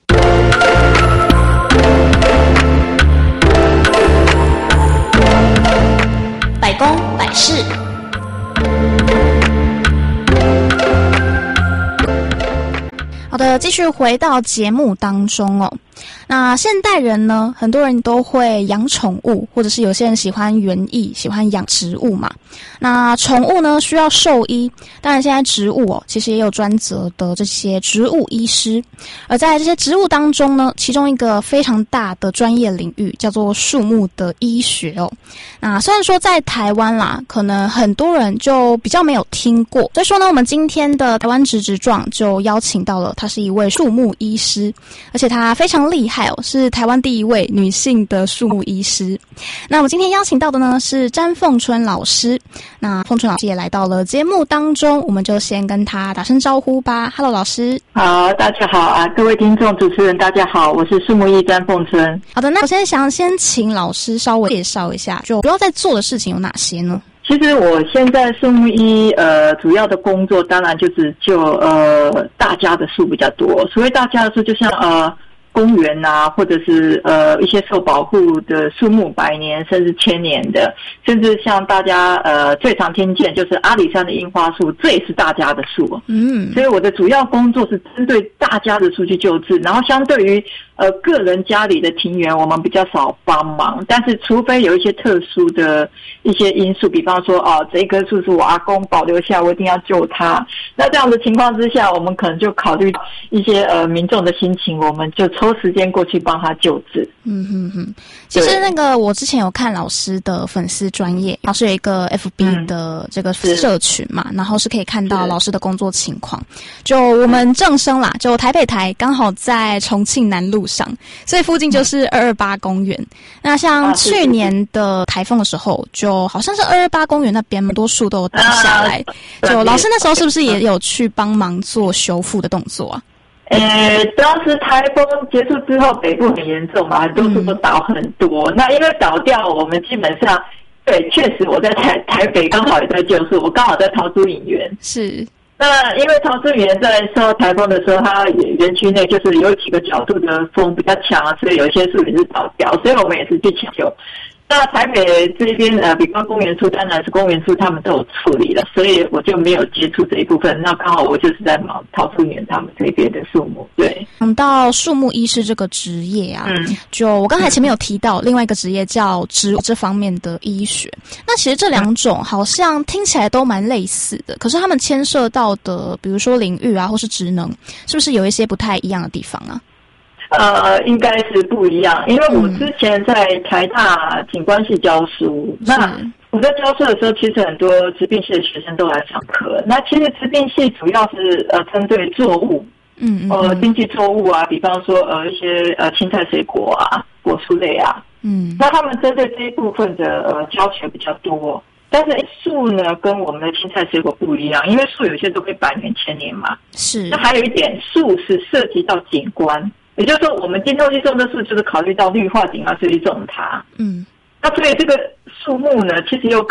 N: 百工百事。好的，继续回到节目当中哦。那现代人呢，很多人都会养宠物，或者是有些人喜欢园艺，喜欢养植物嘛。那宠物呢需要兽医，当然现在植物哦，其实也有专责的这些植物医师。而在这些植物当中呢，其中一个非常大的专业领域叫做树木的医学哦。那虽然说在台湾啦，可能很多人就比较没有听过，所以说呢，我们今天的台湾直直撞就邀请到了，她是一位树木医师，而且她非常厉害哦，是台湾第一位女性的树木医师。那我们今天邀请到的呢是詹凤春老师。那凤春老师也来到了节目当中，我们就先跟她打声招呼吧。Hello， 老师。
O: 好，大家好啊，各位听众、主持人，大家好，我是树木医詹凤春。
N: 好的，那我现在想先请老师稍微介绍一下，就主要在做的事情有哪些呢？
O: 其实我现在树木医呃主要的工作，当然就是就呃大家的树比较多。所谓大家的树，就像呃。公园啊，或者是呃一些受保护的树木，百年甚至千年的，甚至像大家呃最常听见就是阿里山的樱花树，这也是大家的树。嗯，所以我的主要工作是针对大家的树去救治，然后相对于呃个人家里的庭园，我们比较少帮忙，但是除非有一些特殊的一些因素，比方说哦这一棵树是我阿公保留下，我一定要救它，那这样的情况之下，我们可能就考虑一些呃民众的心情，我们就抽时间过去帮他救治。
N: 嗯哼哼，其实那个我之前有看老师的粉丝专页，老师有一个 F B 的这个社群嘛，嗯、然后是可以看到老师的工作情况。就我们正声啦，就台北台刚好在重庆南路上，所以附近就是二二八公园。那像去年的台风的时候，就好像是二二八公园那边蛮多树都有倒下来。啊、就老师那时候是不是也有去帮忙做修复的动作啊？
O: 呃，当时台风结束之后，北部很严重嘛，很多树都倒很多。嗯、那因为倒掉，我们基本上对，确实我在台台北刚好也在救树，我刚好在桃竹影园。
N: 是。
O: 那因为桃竹影园在受到台风的时候，它园区内就是有几个角度的风比较强啊，所以有一些树也是倒掉，所以我们也是去抢救。那台北这边呃，比方公园处，当然是公园处他们都有处理了，所以我就没有接触这一部分。那刚好我就是在忙桃竹园他们这边的树木。对，
N: 讲到树木医师这个职业啊，嗯，就我刚才前面有提到另外一个职业叫植物这方面的医学。那其实这两种好像听起来都蛮类似的，可是他们牵涉到的，比如说领域啊，或是职能，是不是有一些不太一样的地方啊？
O: 呃，应该是不一样，因为我之前在台大景观系教书，嗯、那我在教书的时候，其实很多植病系的学生都来上课。那其实植病系主要是呃针对作物，嗯嗯，呃经济作物啊，比方说呃一些呃青菜水果啊、果蔬类啊，嗯，那他们针对这一部分的呃教学比较多。但是树呢，跟我们的青菜水果不一样，因为树有些都可以百年、千年嘛。是。那还有一点，树是涉及到景观。也就是说，我们今天去种的树，就是考虑到绿化景观，所以去种它。嗯，那所以这个树木呢，其实又跟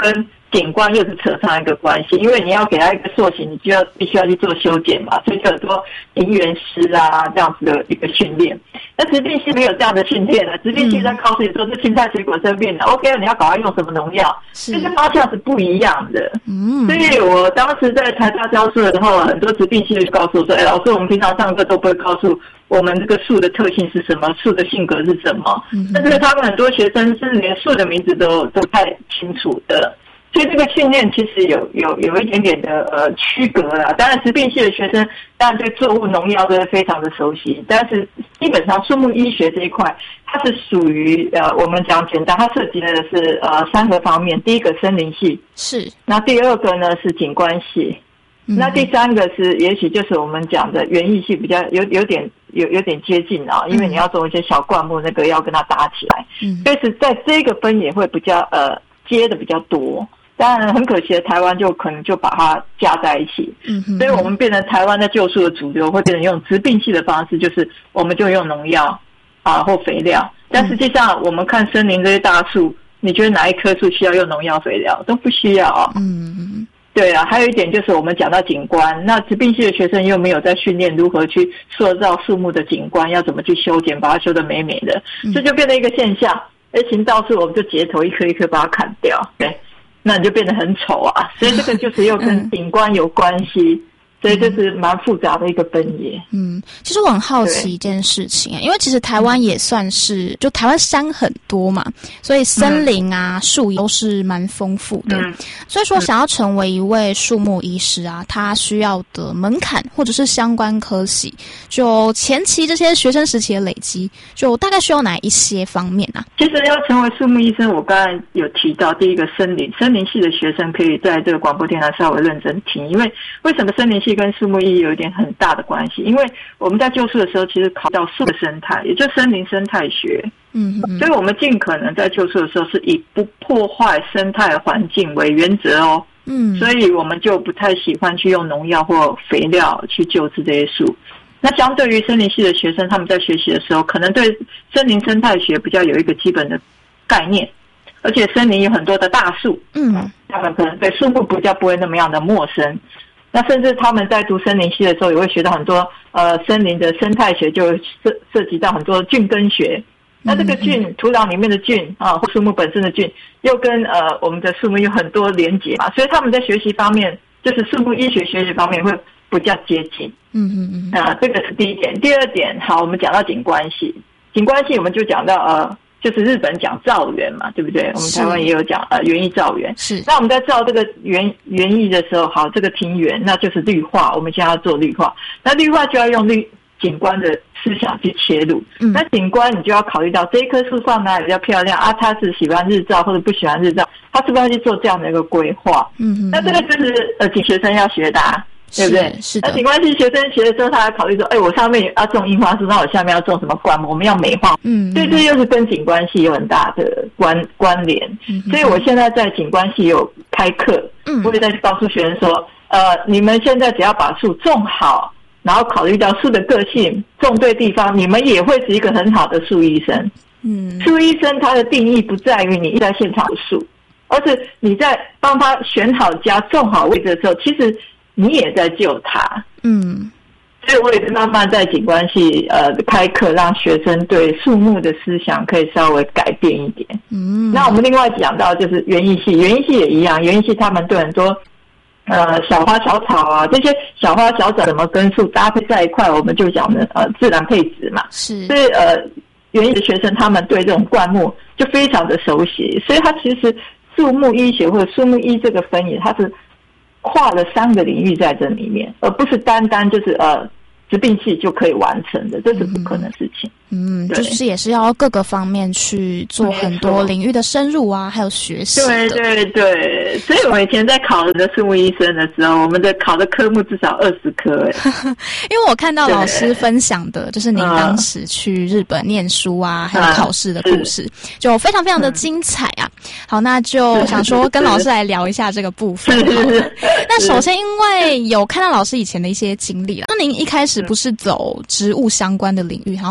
O: 景观又是扯上一个关系，因为你要给它一个塑形，你就要必须要去做修剪嘛，所以就很多庭园师啊这样子的一个训练。那植病系没有这样的训练了，植病系在告诉你说这青菜水果生病了、嗯、，OK， 你要赶快用什么农药，这个方向是不一样的。嗯，所以我当时在台大教书的时候，很多植病系就告诉我说，哎，老师，我们平常上课都不会告诉我们这个树的特性是什么，树的性格是什么，嗯、但是他们很多学生是连树的名字都都不太清楚的。所以这个训练其实有有有一点点的呃区隔啦。当然，植病系的学生当然对作物农药都是非常的熟悉，但是基本上树木医学这一块，它是属于呃我们讲简单，它涉及的是呃三个方面。第一个森林系
N: 是，
O: 那第二个呢是景观系，嗯、那第三个是也许就是我们讲的园艺系，比较有有点有有点接近啊，因为你要种一些小灌木，那个要跟它搭起来，嗯，所以是在这个分野会比较呃接的比较多。当然很可惜的，台湾就可能就把它加在一起，嗯哼，所以我们变成台湾在救树的主流会变成用植病系的方式，就是我们就用农药啊或肥料，但实际上我们看森林这些大树，你觉得哪一棵树需要用农药肥料？都不需要啊。嗯，对啊，还有一点就是我们讲到景观，那植病系的学生又没有在训练如何去塑造树木的景观，要怎么去修剪，把它修得美美的，这就变成一个现象。哎，行道树我们就截头一棵一棵把它砍掉，对。那你就变得很丑啊，所以这个就是又跟景观有关系，嗯、所以这是蛮复杂的一个分野。
N: 嗯，其实我很好奇一件事情啊，因为其实台湾也算是，就台湾山很多嘛，所以森林啊、树、嗯、都是蛮丰富的。嗯、所以说，想要成为一位树木医师啊，他需要的门槛或者是相关科系，就前期这些学生时期的累积，就大概需要哪一些方面啊？
O: 其实要成为树木医生，我刚才有提到，第一个森林，森林系的学生可以在这个广播电台稍微认真听，因为为什么森林系跟树木医有一点很大的关系？因为我们在救树的时候，其实考到树的生态，也就是森林生态学。嗯嗯，所以我们尽可能在救树的时候是以不破坏生态环境为原则哦。嗯，所以我们就不太喜欢去用农药或肥料去救治这些树。那相对于森林系的学生，他们在学习的时候，可能对森林生态学比较有一个基本的概念，而且森林有很多的大树，嗯，他们可能对树木比较不会那么样的陌生。那甚至他们在读森林系的时候，也会学到很多呃森林的生态学，就涉涉及到很多菌根学。那这个菌，土壤里面的菌啊，或树木本身的菌，又跟呃我们的树木有很多连结嘛，所以他们在学习方面，就是树木医学学习方面会比较接近。嗯嗯嗯。啊，这个是第一点。第二点，好，我们讲到景观系，景观系我们就讲到呃。就是日本讲造园嘛，对不对？我们台湾也有讲呃园艺造园。是。那我们在造这个园园艺的时候，好，这个庭园那就是绿化，我们现在要做绿化。那绿化就要用绿景观的思想去切入。嗯。那景观你就要考虑到这一棵树放哪里比较漂亮啊？他是喜欢日照或者不喜欢日照，他是不是要去做这样的一个规划？嗯。那这个就是呃景学生要学的啊。对不对？是的。那景观系学生学的时候，他还考虑说，哎，我上面要种樱花树，那我下面要种什么灌木？我们要美化。嗯，所以这又是跟景观系有很大的关关联。嗯，所以我现在在景观系有开课，嗯，我也在告诉学生说，呃，你们现在只要把树种好，然后考虑到树的个性，种对地方，你们也会是一个很好的树医生。嗯，树医生他的定义不在于你在现场树，而是你在帮他选好家、种好位置的时候，其实你也在救他。嗯，所以我也是慢慢在景观系呃开课，让学生对树木的思想可以稍微改变一点。嗯，那我们另外讲到就是园艺系，园艺系也一样，园艺系他们对很多呃小花小草啊，这些小花小草怎么跟树搭配在一块，我们就讲的呃自然配置嘛。是，所以呃园艺的学生他们对这种灌木就非常的熟悉，所以他其实树木医学或者树木医这个分野，它是跨了三个领域在这里面，而不是单单就是呃植病系就可以完成的，这是不可能的事情。
N: 嗯，就是也是要各个方面去做很多领域的深入啊，还有学习的。
O: 对对对，所以我以前在考的树木医生的时候，我们的考的科目至少二十科哎。
N: 因为我看到老师分享的，就是您当时去日本念书啊，还有考试的故事，就非常非常的精彩啊。好，那就想说跟老师来聊一下这个部分。那首先，因为有看到老师以前的一些经历啦，那您一开始不是走植物相关的领域，然后甚至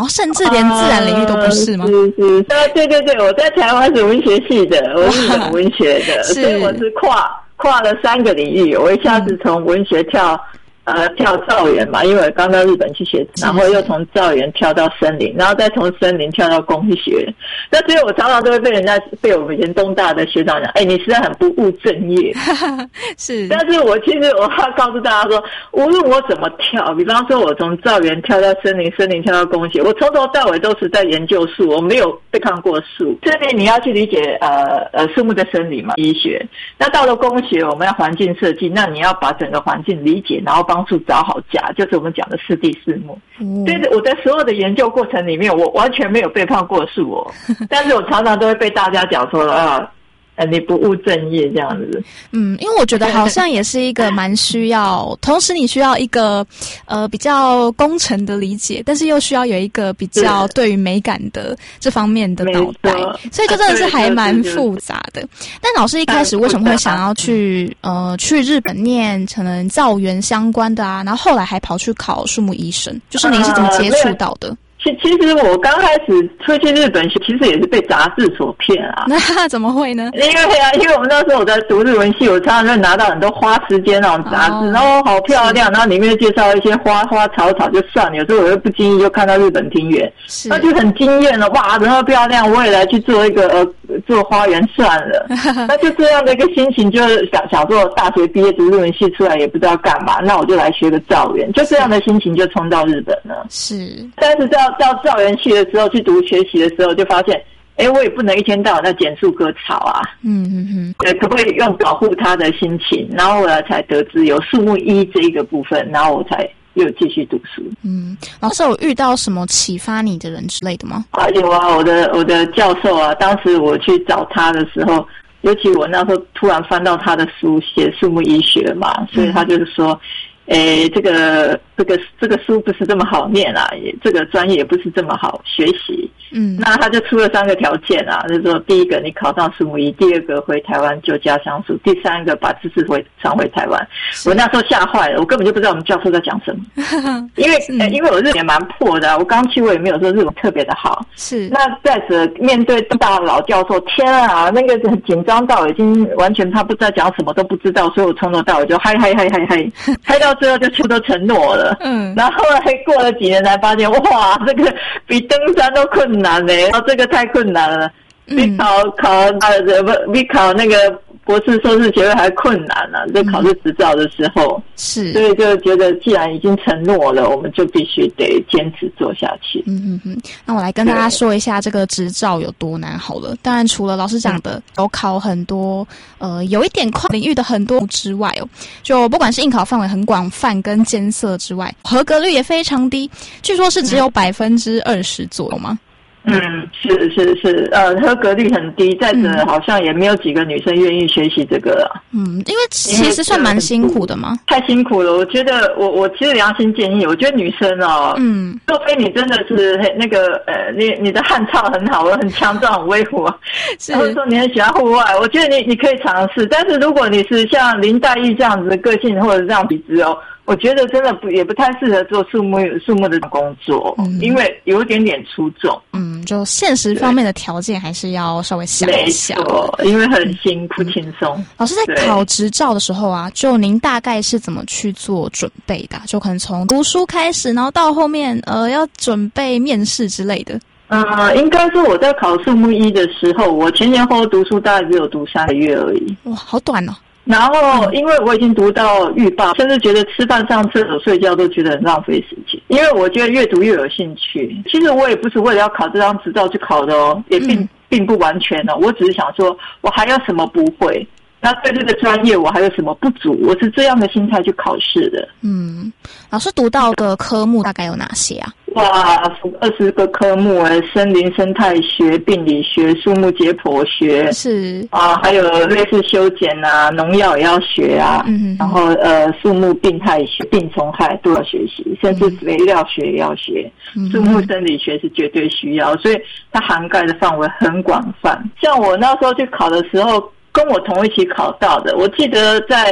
N: 连自然领域都不是吗？
O: 是是，啊，对对对，我在台湾是文学系的，我是讲文学的，所以我是跨跨了三个领域，我一下子从文学跳。呃，跳造园嘛，因为我刚到日本去学，然后又从造园跳到森林，然后再从森林跳到工学。那所以我常常都会被人家被我们以前东大的学长讲，哎、欸，你实在很不务正业。
N: 是，
O: 但是我其实我要告诉大家说，无论我怎么跳，比方说我从造园跳到森林，森林跳到工学，我从头到尾都是在研究树，我没有背抗过树。这里你要去理解呃呃树木的生理嘛，医学。那到了工学，我们要环境设计，那你要把整个环境理解，然后帮助找好家，就是我们讲的四地四木。嗯、对的，我在所有的研究过程里面，我完全没有背叛过树哦，但是我常常都会被大家讲说啊。呃，你不务正业这样子。
N: 嗯，因为我觉得好像也是一个蛮需要，同时你需要一个呃比较工程的理解，但是又需要有一个比较对于美感的这方面的脑袋，所以就真的是还蛮复杂的。但老师一开始为什么会想要去呃去日本念可能造园相关的啊，然后后来还跑去考树木医生，就是您是怎么接触到的？
O: 其其实我刚开始出去日本，其实也是被杂志所骗啊。
N: 那怎么会呢？
O: 因为啊，因为我们那时候我在读日文系，我常常就拿到很多花时间那种杂志，哦、然后好漂亮，然后里面介绍一些花花草草就算了，有时候我又不经意就看到日本庭园，那就很惊艳了，哇，那么漂亮，我也来去做一个呃做花园算了。那就这样的一个心情，就是想想说大学毕业读日文系出来也不知道干嘛，那我就来学个造园，就这样的心情就冲到日本了。
N: 是，
O: 但是到到造园系的时候去读学习的时候，就发现，哎，我也不能一天到晚在剪树割草啊。
N: 嗯嗯嗯。
O: 对，可不可以用保护它的心情？然后我才得知有树木医这一个部分，然后我才又继续读书。
N: 嗯，老师有遇到什么启发你的人之类的吗？
O: 啊，有啊，我的我的教授啊，当时我去找他的时候，尤其我那时候突然翻到他的书，写树木医学嘛，所以他就是说。诶，这个这个这个书不是这么好念啊，也这个专业也不是这么好学习。嗯，那他就出了三个条件啊，就是说第一个你考上树木医，第二个回台湾就家乡树，第三个把知识回传回台湾。我那时候吓坏了，我根本就不知道我们教授在讲什么，因为、呃、因为我日文也蛮破的、啊，我刚去我也没有说日文特别的好。
N: 是，
O: 那再者面对大老教授，天啊，那个很紧张到已经完全他不知道讲什么都不知道，所以我从头到尾就嗨嗨嗨嗨嗨嗨到最后就全部都承诺了。嗯，然后后来过了几年才发现，哇，这个比登山都困难呢、欸，这个太困难了，比考考呃不比考那个博士硕士学位还困难了、啊，就考试执照的时候。
N: 是，
O: 所以就觉得既然已经承诺了，我们就必须得坚持做下去。
N: 嗯嗯嗯。那我来跟大家说一下这个执照有多难好了。当然，除了老师讲的有考很多呃有一点跨领域的很多之外哦，就不管是应考范围很广泛跟艰涩之外，合格率也非常低，据说是只有百分之二十左右吗？
O: 嗯，是是是，呃，合格率很低，再者好像也没有几个女生愿意学习这个、啊。
N: 嗯，因为其实算蛮辛苦的嘛。
O: 太辛苦了，我觉得我我其实良心建议，我觉得女生哦，嗯，除非你真的是那个呃，你你的汉操很好，很强壮，很威武啊，或者说你很喜欢户外，我觉得你你可以尝试。但是如果你是像林黛玉这样子的个性或者这样体质哦。我觉得真的不也不太适合做树木树木的工作、嗯，因为有一点点出众。
N: 嗯，就现实方面的条件还是要稍微想一下。
O: 没错，因为很辛苦、嗯、轻松。
N: 老师在考执照的时候啊，就您大概是怎么去做准备的？就可能从读书开始，然后到后面呃要准备面试之类的。
O: 呃，应该说我在考树木医的时候，我前前后后读书大概只有读三个月而已。
N: 哇，好短哦。
O: 然后，因为我已经读到欲罢，甚至觉得吃饭、上厕所、睡觉都觉得很浪费时间。因为我觉得越读越有兴趣。其实我也不是为了要考这张执照去考的哦，也并、嗯、并不完全哦。我只是想说，我还有什么不会？那对这个专业我还有什么不足？我是这样的心态去考试的。
N: 嗯，老师读到的科目大概有哪些啊？
O: 哇，二十个科目诶，森林生态学、病理学、树木解剖学，
N: 是
O: 啊，还有类似修剪啊、农药也要学啊，嗯，然后呃，树木病态学、病虫害都要学习，甚至肥料学也要学，嗯、树木生理学是绝对需要，所以它涵盖的范围很广泛。像我那时候去考的时候，跟我同一起考到的，我记得在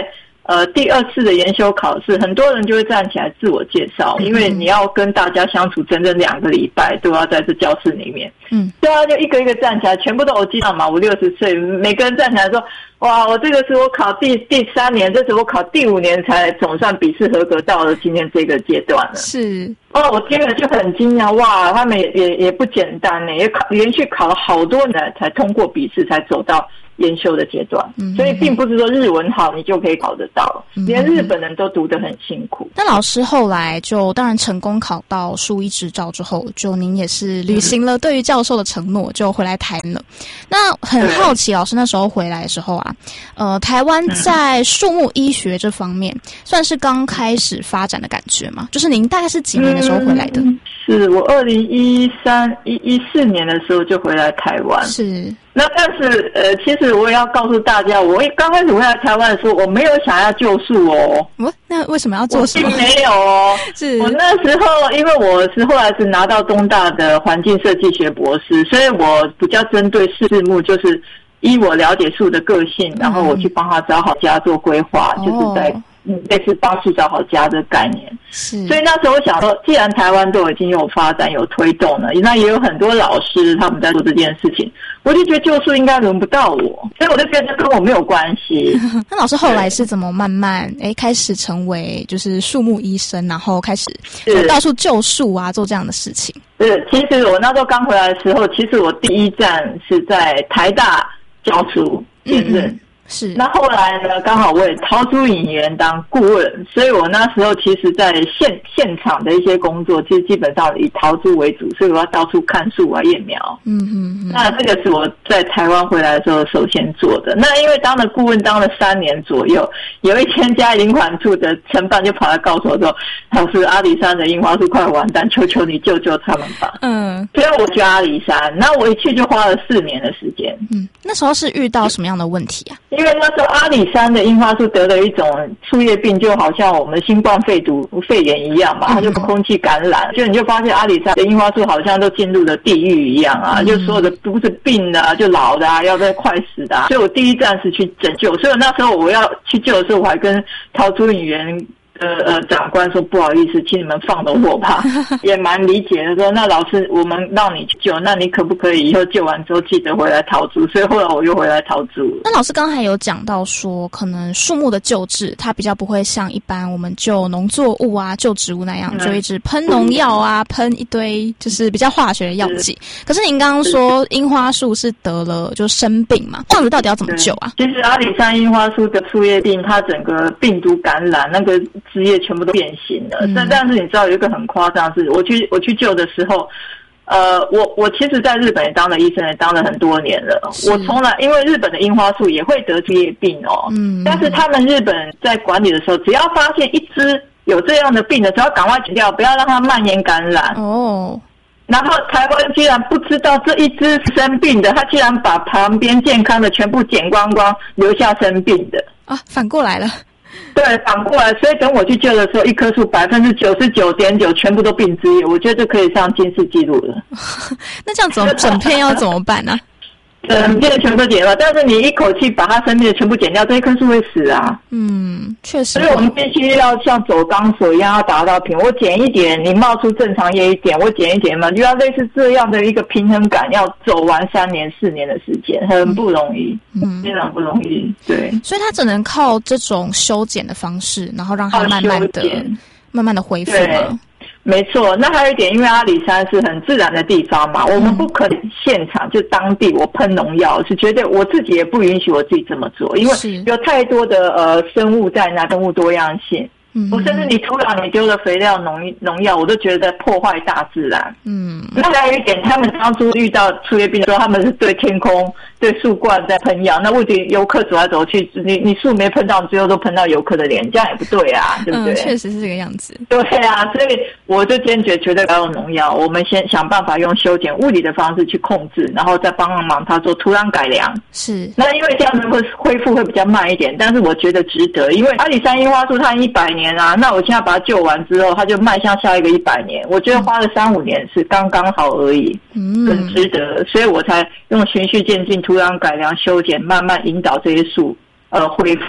O: 呃第二次的研修考试，很多人就会站起来自我介绍，因为你要跟大家相处整整两个礼拜，都要在这教室里面。嗯，对啊，就一个一个站起来，全部都我记得嘛，五六十岁，每个人站起来说：“哇，我这个是我考第第三年，这是我考第五年才总算笔试合格，到了今天这个阶段了。”是哦，我听了就很惊讶，哇，他们也也也不简单呢，也考连续考了好多年才通过笔试，才走到研修的阶段。嗯，所以并不是说日文好你就可以考得到，嗯、连日本人都读得很辛苦。
N: 那老师后来就当然成功考到数一执照之后，就您也是履行了对于教授的承诺，就回来台湾了。那很好奇，老师那时候回来的时候啊，呃，台湾在树木医学这方面算是刚开始发展的感觉吗？就是您大概是几年的时候回来的？
O: 嗯、是我二零一三一一四年的时候就回来台湾。是。那但是呃，其实我也要告诉大家，我刚开始回来台湾的时候，我没有想要救树哦。
N: 我那为什么要做树？
O: 并没有哦。是我那时候，因为我是后来是拿到东大的环境设计学博士，所以我比较针对树木，就是依我了解树的个性，然后我去帮他找好家做规划，嗯、就是在。嗯，类似帮树找好家的概念，是。所以那时候我想说，既然台湾都已经有发展、有推动了，那也有很多老师他们在做这件事情，我就觉得救树应该轮不到我，所以我就觉得跟我没有关系。
N: 那老师后来是怎么慢慢哎开始成为就是树木医生，然后开始到处救树啊，做这样的事情？
O: 是，其实我那时候刚回来的时候，其实我第一站是在台大教书兼任。嗯是，那后来呢？刚好我也桃竹引园当顾问，所以我那时候其实在现现场的一些工作，其实基本上以桃竹为主，所以我要到处看树啊、验苗。嗯嗯嗯。那这个是我在台湾回来的时候首先做的。那因为当了顾问当了三年左右，有一天嘉林管处的承办就跑来告诉我说：“老师，阿里山的樱花树快完蛋，求求你救救他们吧。”嗯。所以我去阿里山，那我一去就花了四年的时间。
N: 嗯，那时候是遇到什么样的问题啊？
O: 因为那时候阿里山的樱花树得了一种树叶病，就好像我们新冠肺毒肺炎一样嘛，它就空气感染，就你就发现阿里山的樱花树好像都进入了地狱一样啊，就所有的都是病的啊，就老的啊，要在快死的啊。所以我第一站是去拯救，所以那时候我要去救的时候，我还跟桃竹引园呃呃，长官说不好意思，请你们放了我吧，也蛮理解的。说那老师，我们让你去救，那你可不可以以后救完之后记得回来桃竹？所以后来我又回来桃竹了。
N: 那老师刚才有讲到说，可能树木的救治，它比较不会像一般我们救农作物啊、救植物那样，嗯、就一直喷农药啊，喷一堆就是比较化学的药剂。可是您刚刚说樱花树是得了就生病嘛，这样子到底要怎么救啊？
O: 其实阿里山樱花树的树叶病，它整个病毒感染那个。枝叶全部都变形了，但、嗯、但是你知道有一个很夸张的是，我去我去救的时候，呃，我我其实在日本也当了医生，也当了很多年了。我从来因为日本的樱花树也会得树叶病哦，嗯，但是他们日本在管理的时候，只要发现一枝有这样的病的时候，赶快剪掉，不要让它蔓延感染哦。然后台湾居然不知道这一枝是生病的，他居然把旁边健康的全部剪光光，留下生病的
N: 啊，反过来了。
O: 对，反过来，所以等我去救的时候，一棵树百分之九十九点九全部都病枝叶，我觉得这可以上金氏纪录了。
N: 那这样怎么整片要怎么办呢、啊？
O: 整片全部剪掉，但是你一口气把它生病的全部剪掉，这一棵树会死啊。
N: 嗯，确实。
O: 所以我们必须要像走钢索一样，要达到平。我剪一点，你冒出正常叶一点，我剪一点嘛，就要类似这样的一个平衡感，要走完三年四年的时间，很不容易，嗯，非常不容易。对，
N: 所以它只能靠这种修剪的方式，然后让它慢慢的、慢慢的恢复嘛。
O: 没错，那还有一点，因为阿里山是很自然的地方嘛，我们不可能现场就当地我喷农药，是绝对我自己也不允许我自己这么做，因为有太多的呃生物在那，生物多样性。嗯，我甚至你土壤你丢了肥料、农农药，我都觉得在破坏大自然。嗯，那还有一点，他们当初遇到树叶病的时候，他们是对天空、对树冠在喷药。那问题游客走来走去，你你树没喷到，最后都喷到游客的脸，这样也不对啊，对不对？
N: 嗯，确实是这个样子。
O: 对啊，所以我就坚决绝对不要用农药，我们先想办法用修剪物理的方式去控制，然后再帮忙他做土壤改良。是，那因为这样子会恢复会比较慢一点，但是我觉得值得，因为阿里山樱花树它一百年。啊，那我现在把它救完之后，它就迈向下一个一百年。我觉得花了三五年是刚刚好而已，嗯，很值得，所以我才用循序渐进、土壤改良、修剪，慢慢引导这些树呃恢复。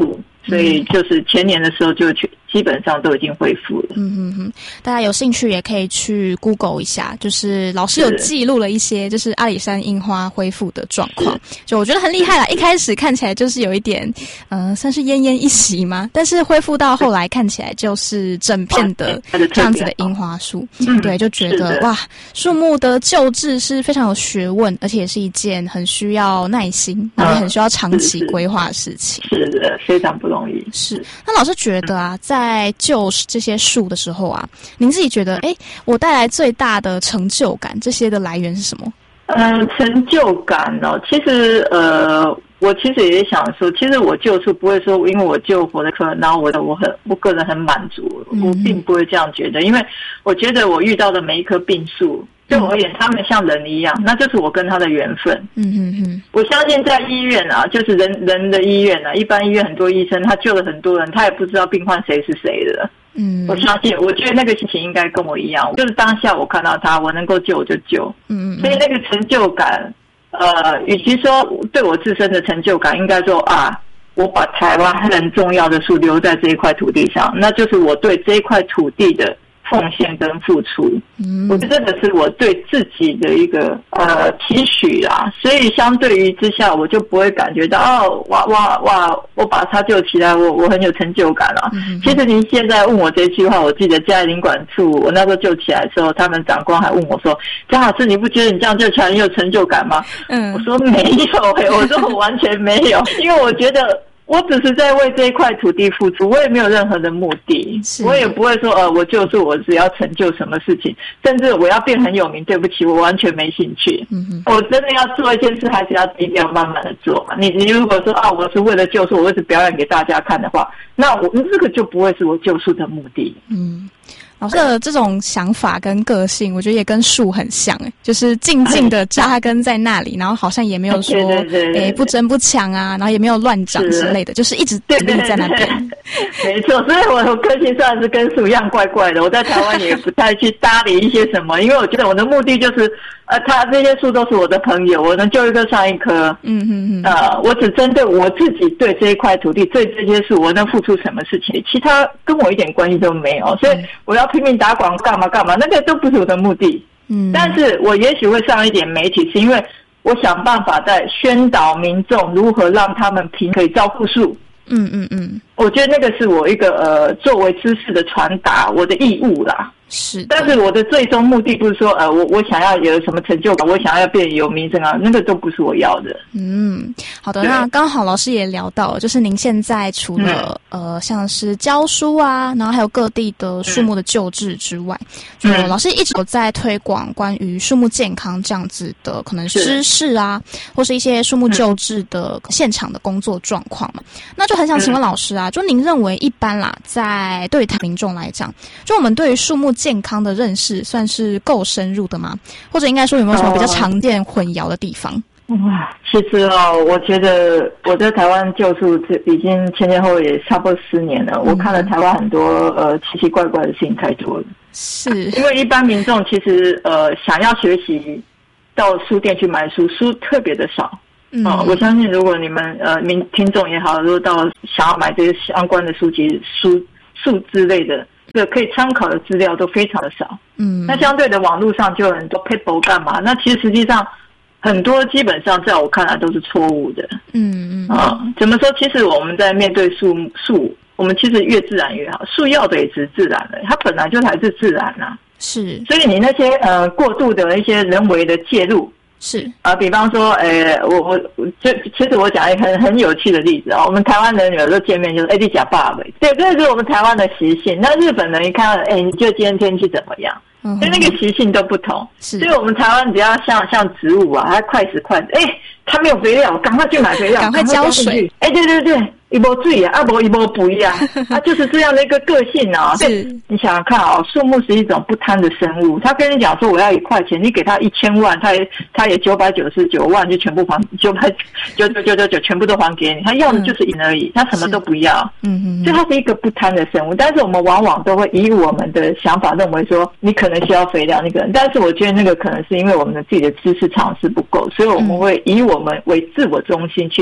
O: 所以就是前年的时候就去基本上都已经恢复了。
N: 嗯嗯嗯，大家有兴趣也可以去 Google 一下，就是老师有记录了一些就是阿里山樱花恢复的状况，就我觉得很厉害啦。一开始看起来就是有一点，嗯、呃，算是奄奄一息嘛，但是恢复到后来看起来就是整片的这样子的樱花树，
O: 嗯、
N: 对，就觉得哇，树木的救治是非常有学问，而且也是一件很需要耐心，然后也很需要长期规划的事情。
O: 是的，非常不容易。
N: 是，那老师觉得啊，在救这些树的时候啊，您自己觉得，哎，我带来最大的成就感，这些的来源是什么？
O: 嗯、呃，成就感哦，其实呃，我其实也想说，其实我救树不会说，因为我救活的客人，然后我的我很我个人很满足，我并不会这样觉得，因为我觉得我遇到的每一棵病树，对我而言，他们像人一样，那就是我跟他的缘分。
N: 嗯嗯嗯，
O: 我相信在医院啊，就是人人的医院啊，一般医院很多医生他救了很多人，他也不知道病患谁是谁的。
N: 嗯，
O: 我相信，我觉得那个心情应该跟我一样，就是当下我看到他，我能够救我就救。
N: 嗯嗯，
O: 所以那个成就感，呃，与其说对我自身的成就感，应该说啊，我把台湾很重要的树留在这一块土地上，那就是我对这一块土地的奉献跟付出。
N: 嗯，
O: 我觉得这个是我对自己的一个呃期许啊，所以相对于之下，我就不会感觉到哦，哇哇哇，我把它救起来，我我很有成就感啊。
N: 嗯、
O: 其实您现在问我这句话，我记得嘉义领管处，我那时候救起来的时候，他们长官还问我说：“张老师，你不觉得你这样救起来很有成就感吗？”
N: 嗯，
O: 我说没有、欸，我说我完全没有，因为我觉得。我只是在为这一块土地付出，我也没有任何的目的，我也不会说呃，我就是我只要成就什么事情，甚至我要变很有名，对不起，我完全没兴趣。
N: 嗯
O: 我真的要做一件事，还是要低调慢慢的做嘛。你你如果说啊，我是为了救树，我一直表演给大家看的话，那我这个就不会是我救树的目的。
N: 嗯。老师的这种想法跟个性，我觉得也跟树很像，诶，就是静静的扎根在那里，然后好像也没有说，诶不争不抢啊，然后也没有乱长之类的，就是一直砥砺在那边。
O: 没错，所以我的个性虽然是跟树一样怪怪的，我在台湾也不太去搭理一些什么，因为我觉得我的目的就是，呃，他这些树都是我的朋友，我能救一棵上一棵。
N: 嗯嗯嗯。
O: 呃，我只针对我自己对这一块土地，对这些树，我能付出什么事情，其他跟我一点关系都没有，所以我要拼命打广告干嘛干嘛，那个都不是我的目的。
N: 嗯，
O: 但是我也许会上一点媒体，是因为我想办法在宣导民众如何让他们平可以照顾树。
N: 嗯嗯嗯，
O: 我觉得那个是我一个呃作为知识的传达我的义务啦。
N: 是，
O: 但是我的最终目的不是说呃我我想要有什么成就感，我想要变有名声啊，那个都不是我要的。
N: 嗯，好的，那刚好老师也聊到，就是您现在除了、嗯、呃像是教书啊，然后还有各地的树木的救治之外，就、嗯、老师一直有在推广关于树木健康这样子的可能知识啊，或是一些树木救治的现场的工作状况嘛。那就很想请问老师啊，就您认为一般啦，在对台民众来讲，就我们对于树木健康的认识算是够深入的吗？或者应该说有没有什么比较常见混淆的地方？
O: 哇，其实哦，我觉得我在台湾救树已经前前后后也差不多十年了。嗯、我看了台湾很多呃奇奇怪怪的事情太多了。
N: 是，
O: 因为一般民众其实呃想要学习，到书店去买书，书特别的少。嗯、呃，我相信如果你们呃民听众也好，如果到想要买这些相关的书籍、书书之类的。这个可以参考的资料都非常的少，
N: 嗯，
O: 那相对的网络上就有很多 paper 干嘛？那其实实际上很多基本上在我看来都是错误的，
N: 嗯嗯
O: 啊，怎么说？其实我们在面对树树，我们其实越自然越好，树要的也是自然的，它本来就来自自然啊，
N: 是，
O: 所以你那些呃过度的一些人为的介入。
N: 是
O: 啊，比方说，诶，我我就其实我讲一个很很有趣的例子啊，我们台湾人有时候见面就是哎，你讲爸爸，对，这是我们台湾的习性。那日本人一看，哎，你觉得今天天气怎么样？
N: 嗯，
O: 所以那个习性都不同。
N: 是，
O: 所以我们台湾只要像像植物啊，它快死快死，哎，它没有肥料，赶快去买肥料，
N: 赶快浇水。
O: 哎，对对对。一波水啊，啊不一波不一样，它就是这样的一个个性啊。
N: 是，
O: 你想想看啊、哦，树木是一种不贪的生物，他跟你讲说我要一块钱，你给他一千万，他也他也九百九十九万就全部还，九百九九九九九全部都还给你，他要的就是赢而已，他什么都不要。
N: 嗯嗯，
O: 所以他是一个不贪的生物，但是我们往往都会以我们的想法认为说，你可能需要肥料那个人，但是我觉得那个可能是因为我们的自己的知识常识不够，所以我们会以我们为自我中心去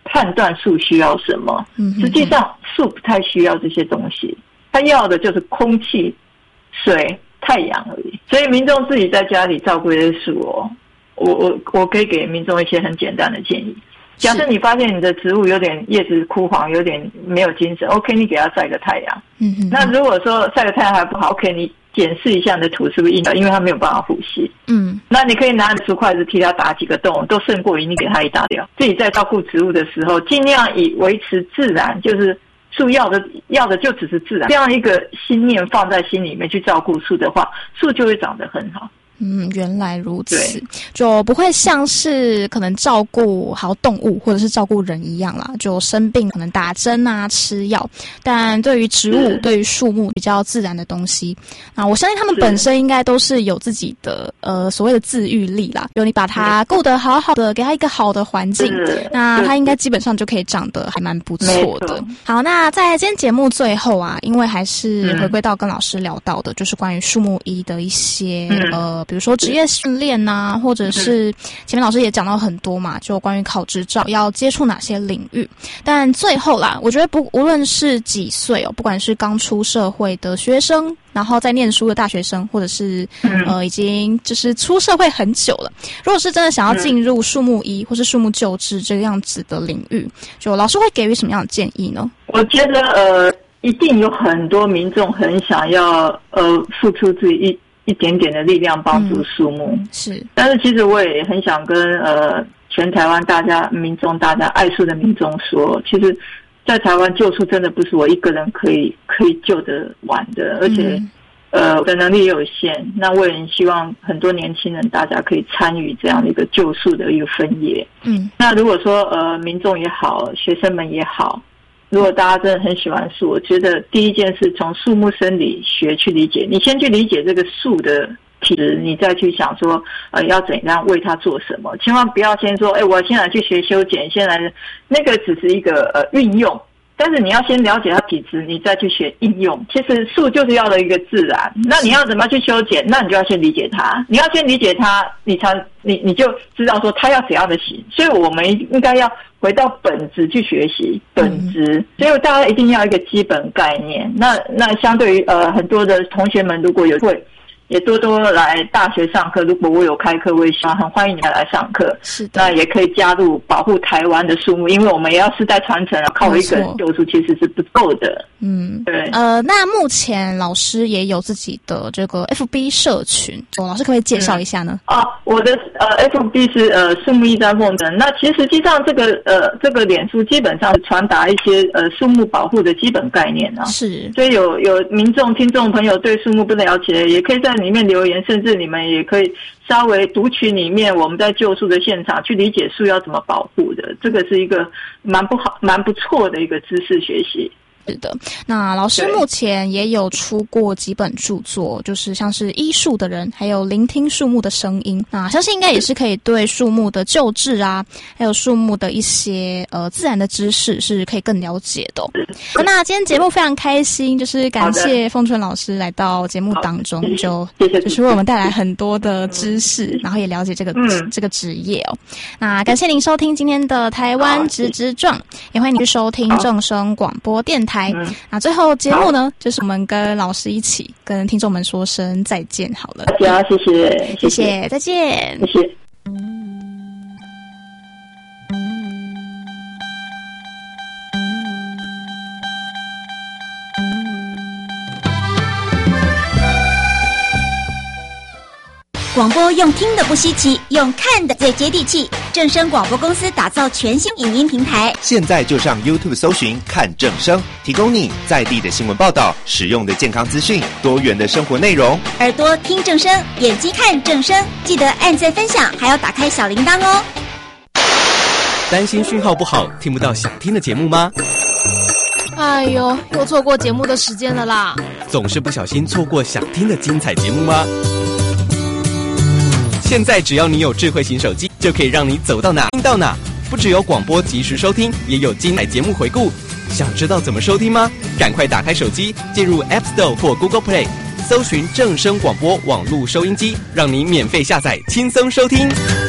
O: 判断树需要什么。
N: 嗯，
O: 实际上树不太需要这些东西，它要的就是空气、水、太阳而已。所以民众自己在家里照顾这些树哦，我我我可以给民众一些很简单的建议。假设你发现你的植物有点叶子枯黄，有点没有精神 ，OK， 你给它晒个太阳。
N: 嗯嗯。
O: 那如果说晒个太阳还不好 ，OK， 你检视一下你的土是不是硬的，因为它没有办法呼吸。
N: 嗯。
O: 那你可以拿竹筷子替它打几个洞，都胜过于你给它一大掉。自己在照顾植物的时候，尽量以维持自然，就是树要的要的就只是自然，这样一个心念放在心里面去照顾树的话，树就会长得很好。
N: 嗯，原来如此，就不会像是可能照顾好动物或者是照顾人一样啦，就生病可能打针啊、吃药。但对于植物、对于树木比较自然的东西，啊，我相信他们本身应该都是有自己的呃所谓的自愈力啦。有你把它顾得好好的，给它一个好的环境，那它应该基本上就可以长得还蛮不错的。好，那在今天节目最后啊，因为还是回归到跟老师聊到的，就是关于树木医的一些、嗯、呃。比如说职业训练呐、啊，或者是前面老师也讲到很多嘛，就关于考执照要接触哪些领域。但最后啦，我觉得不无论是几岁哦，不管是刚出社会的学生，然后在念书的大学生，或者是、嗯、呃已经就是出社会很久了，如果是真的想要进入树木医或是树木救治这个样子的领域，就老师会给予什么样的建议呢？
O: 我觉得呃，一定有很多民众很想要呃付出自己一。一点点的力量帮助树木、
N: 嗯、是，
O: 但是其实我也很想跟呃全台湾大家民众、大家爱树的民众说，其实，在台湾救树真的不是我一个人可以可以救得完的，而且、嗯、呃我的能力也有限。那我也希望很多年轻人大家可以参与这样的一个救树的一个分野。
N: 嗯，
O: 那如果说呃民众也好，学生们也好。如果大家真的很喜欢树，我觉得第一件事从树木生理学去理解，你先去理解这个树的体质，你再去想说呃要怎样为它做什么，千万不要先说哎我先来去学修剪，先来那个只是一个呃运用，但是你要先了解它体质，你再去学应用。其实树就是要的一个自然，那你要怎么去修剪，那你就要先理解它，你要先理解它，你才你你就知道说它要怎样的行。所以我们应该要回到本质去学习本质，所以大家一定要一个基本概念。那那相对于呃很多的同学们，如果有会也多多来大学上课，如果我有开课，我也希望很欢迎你们来上课。
N: 是的，
O: 那也可以加入保护台湾的树木，因为我们也要世代传承啊，靠我一个人救树其实是不够的。
N: 嗯，
O: 对。
N: 呃，那目前老师也有自己的这个 F B 社群，老师可不可以介绍一下呢？
O: 嗯、啊，我的呃 F B 是呃树木医张凤珍。那其实实际上这个呃这个脸书基本上是传达一些呃树木保护的基本概念啊。
N: 是。
O: 所以有有民众听众朋友对树木不了解，也可以在里面留言，甚至你们也可以稍微读取里面我们在救树的现场去理解树要怎么保护的，这个是一个蛮不好蛮不错的一个知识学习。
N: 是的，那老师目前也有出过几本著作，就是像是医树的人，还有聆听树木的声音。那相信应该也是可以对树木的救治啊，还有树木的一些呃自然的知识是可以更了解的、哦。那今天节目非常开心，就是感谢凤春老师来到节目当中，就就是为我们带来很多的知识，然后也了解这个、嗯、这个职业哦。那感谢您收听今天的台湾直直撞，也欢迎您去收听正声广播电台。嗯、那最后节目呢，就是我们跟老师一起跟听众们说声再见好了。
O: 大家谢谢，
N: 谢谢，再见，
O: 谢谢。
P: 广播用听的不稀奇，用看的最接地气。正声广播公司打造全新影音平台，
Q: 现在就上 YouTube 搜寻看正声，提供你在地的新闻报道、实用的健康资讯、多元的生活内容。
P: 耳朵听正声，眼睛看正声，记得按赞分享，还要打开小铃铛哦。
M: 担心讯号不好，听不到想听的节目吗？
R: 哎呦，又错过节目的时间了啦！
M: 总是不小心错过想听的精彩节目吗？现在只要你有智慧型手机，就可以让你走到哪听到哪。不只有广播及时收听，也有精彩节目回顾。想知道怎么收听吗？赶快打开手机，进入 App Store 或 Google Play， 搜寻正声广播网络收音机，让你免费下载，轻松收听。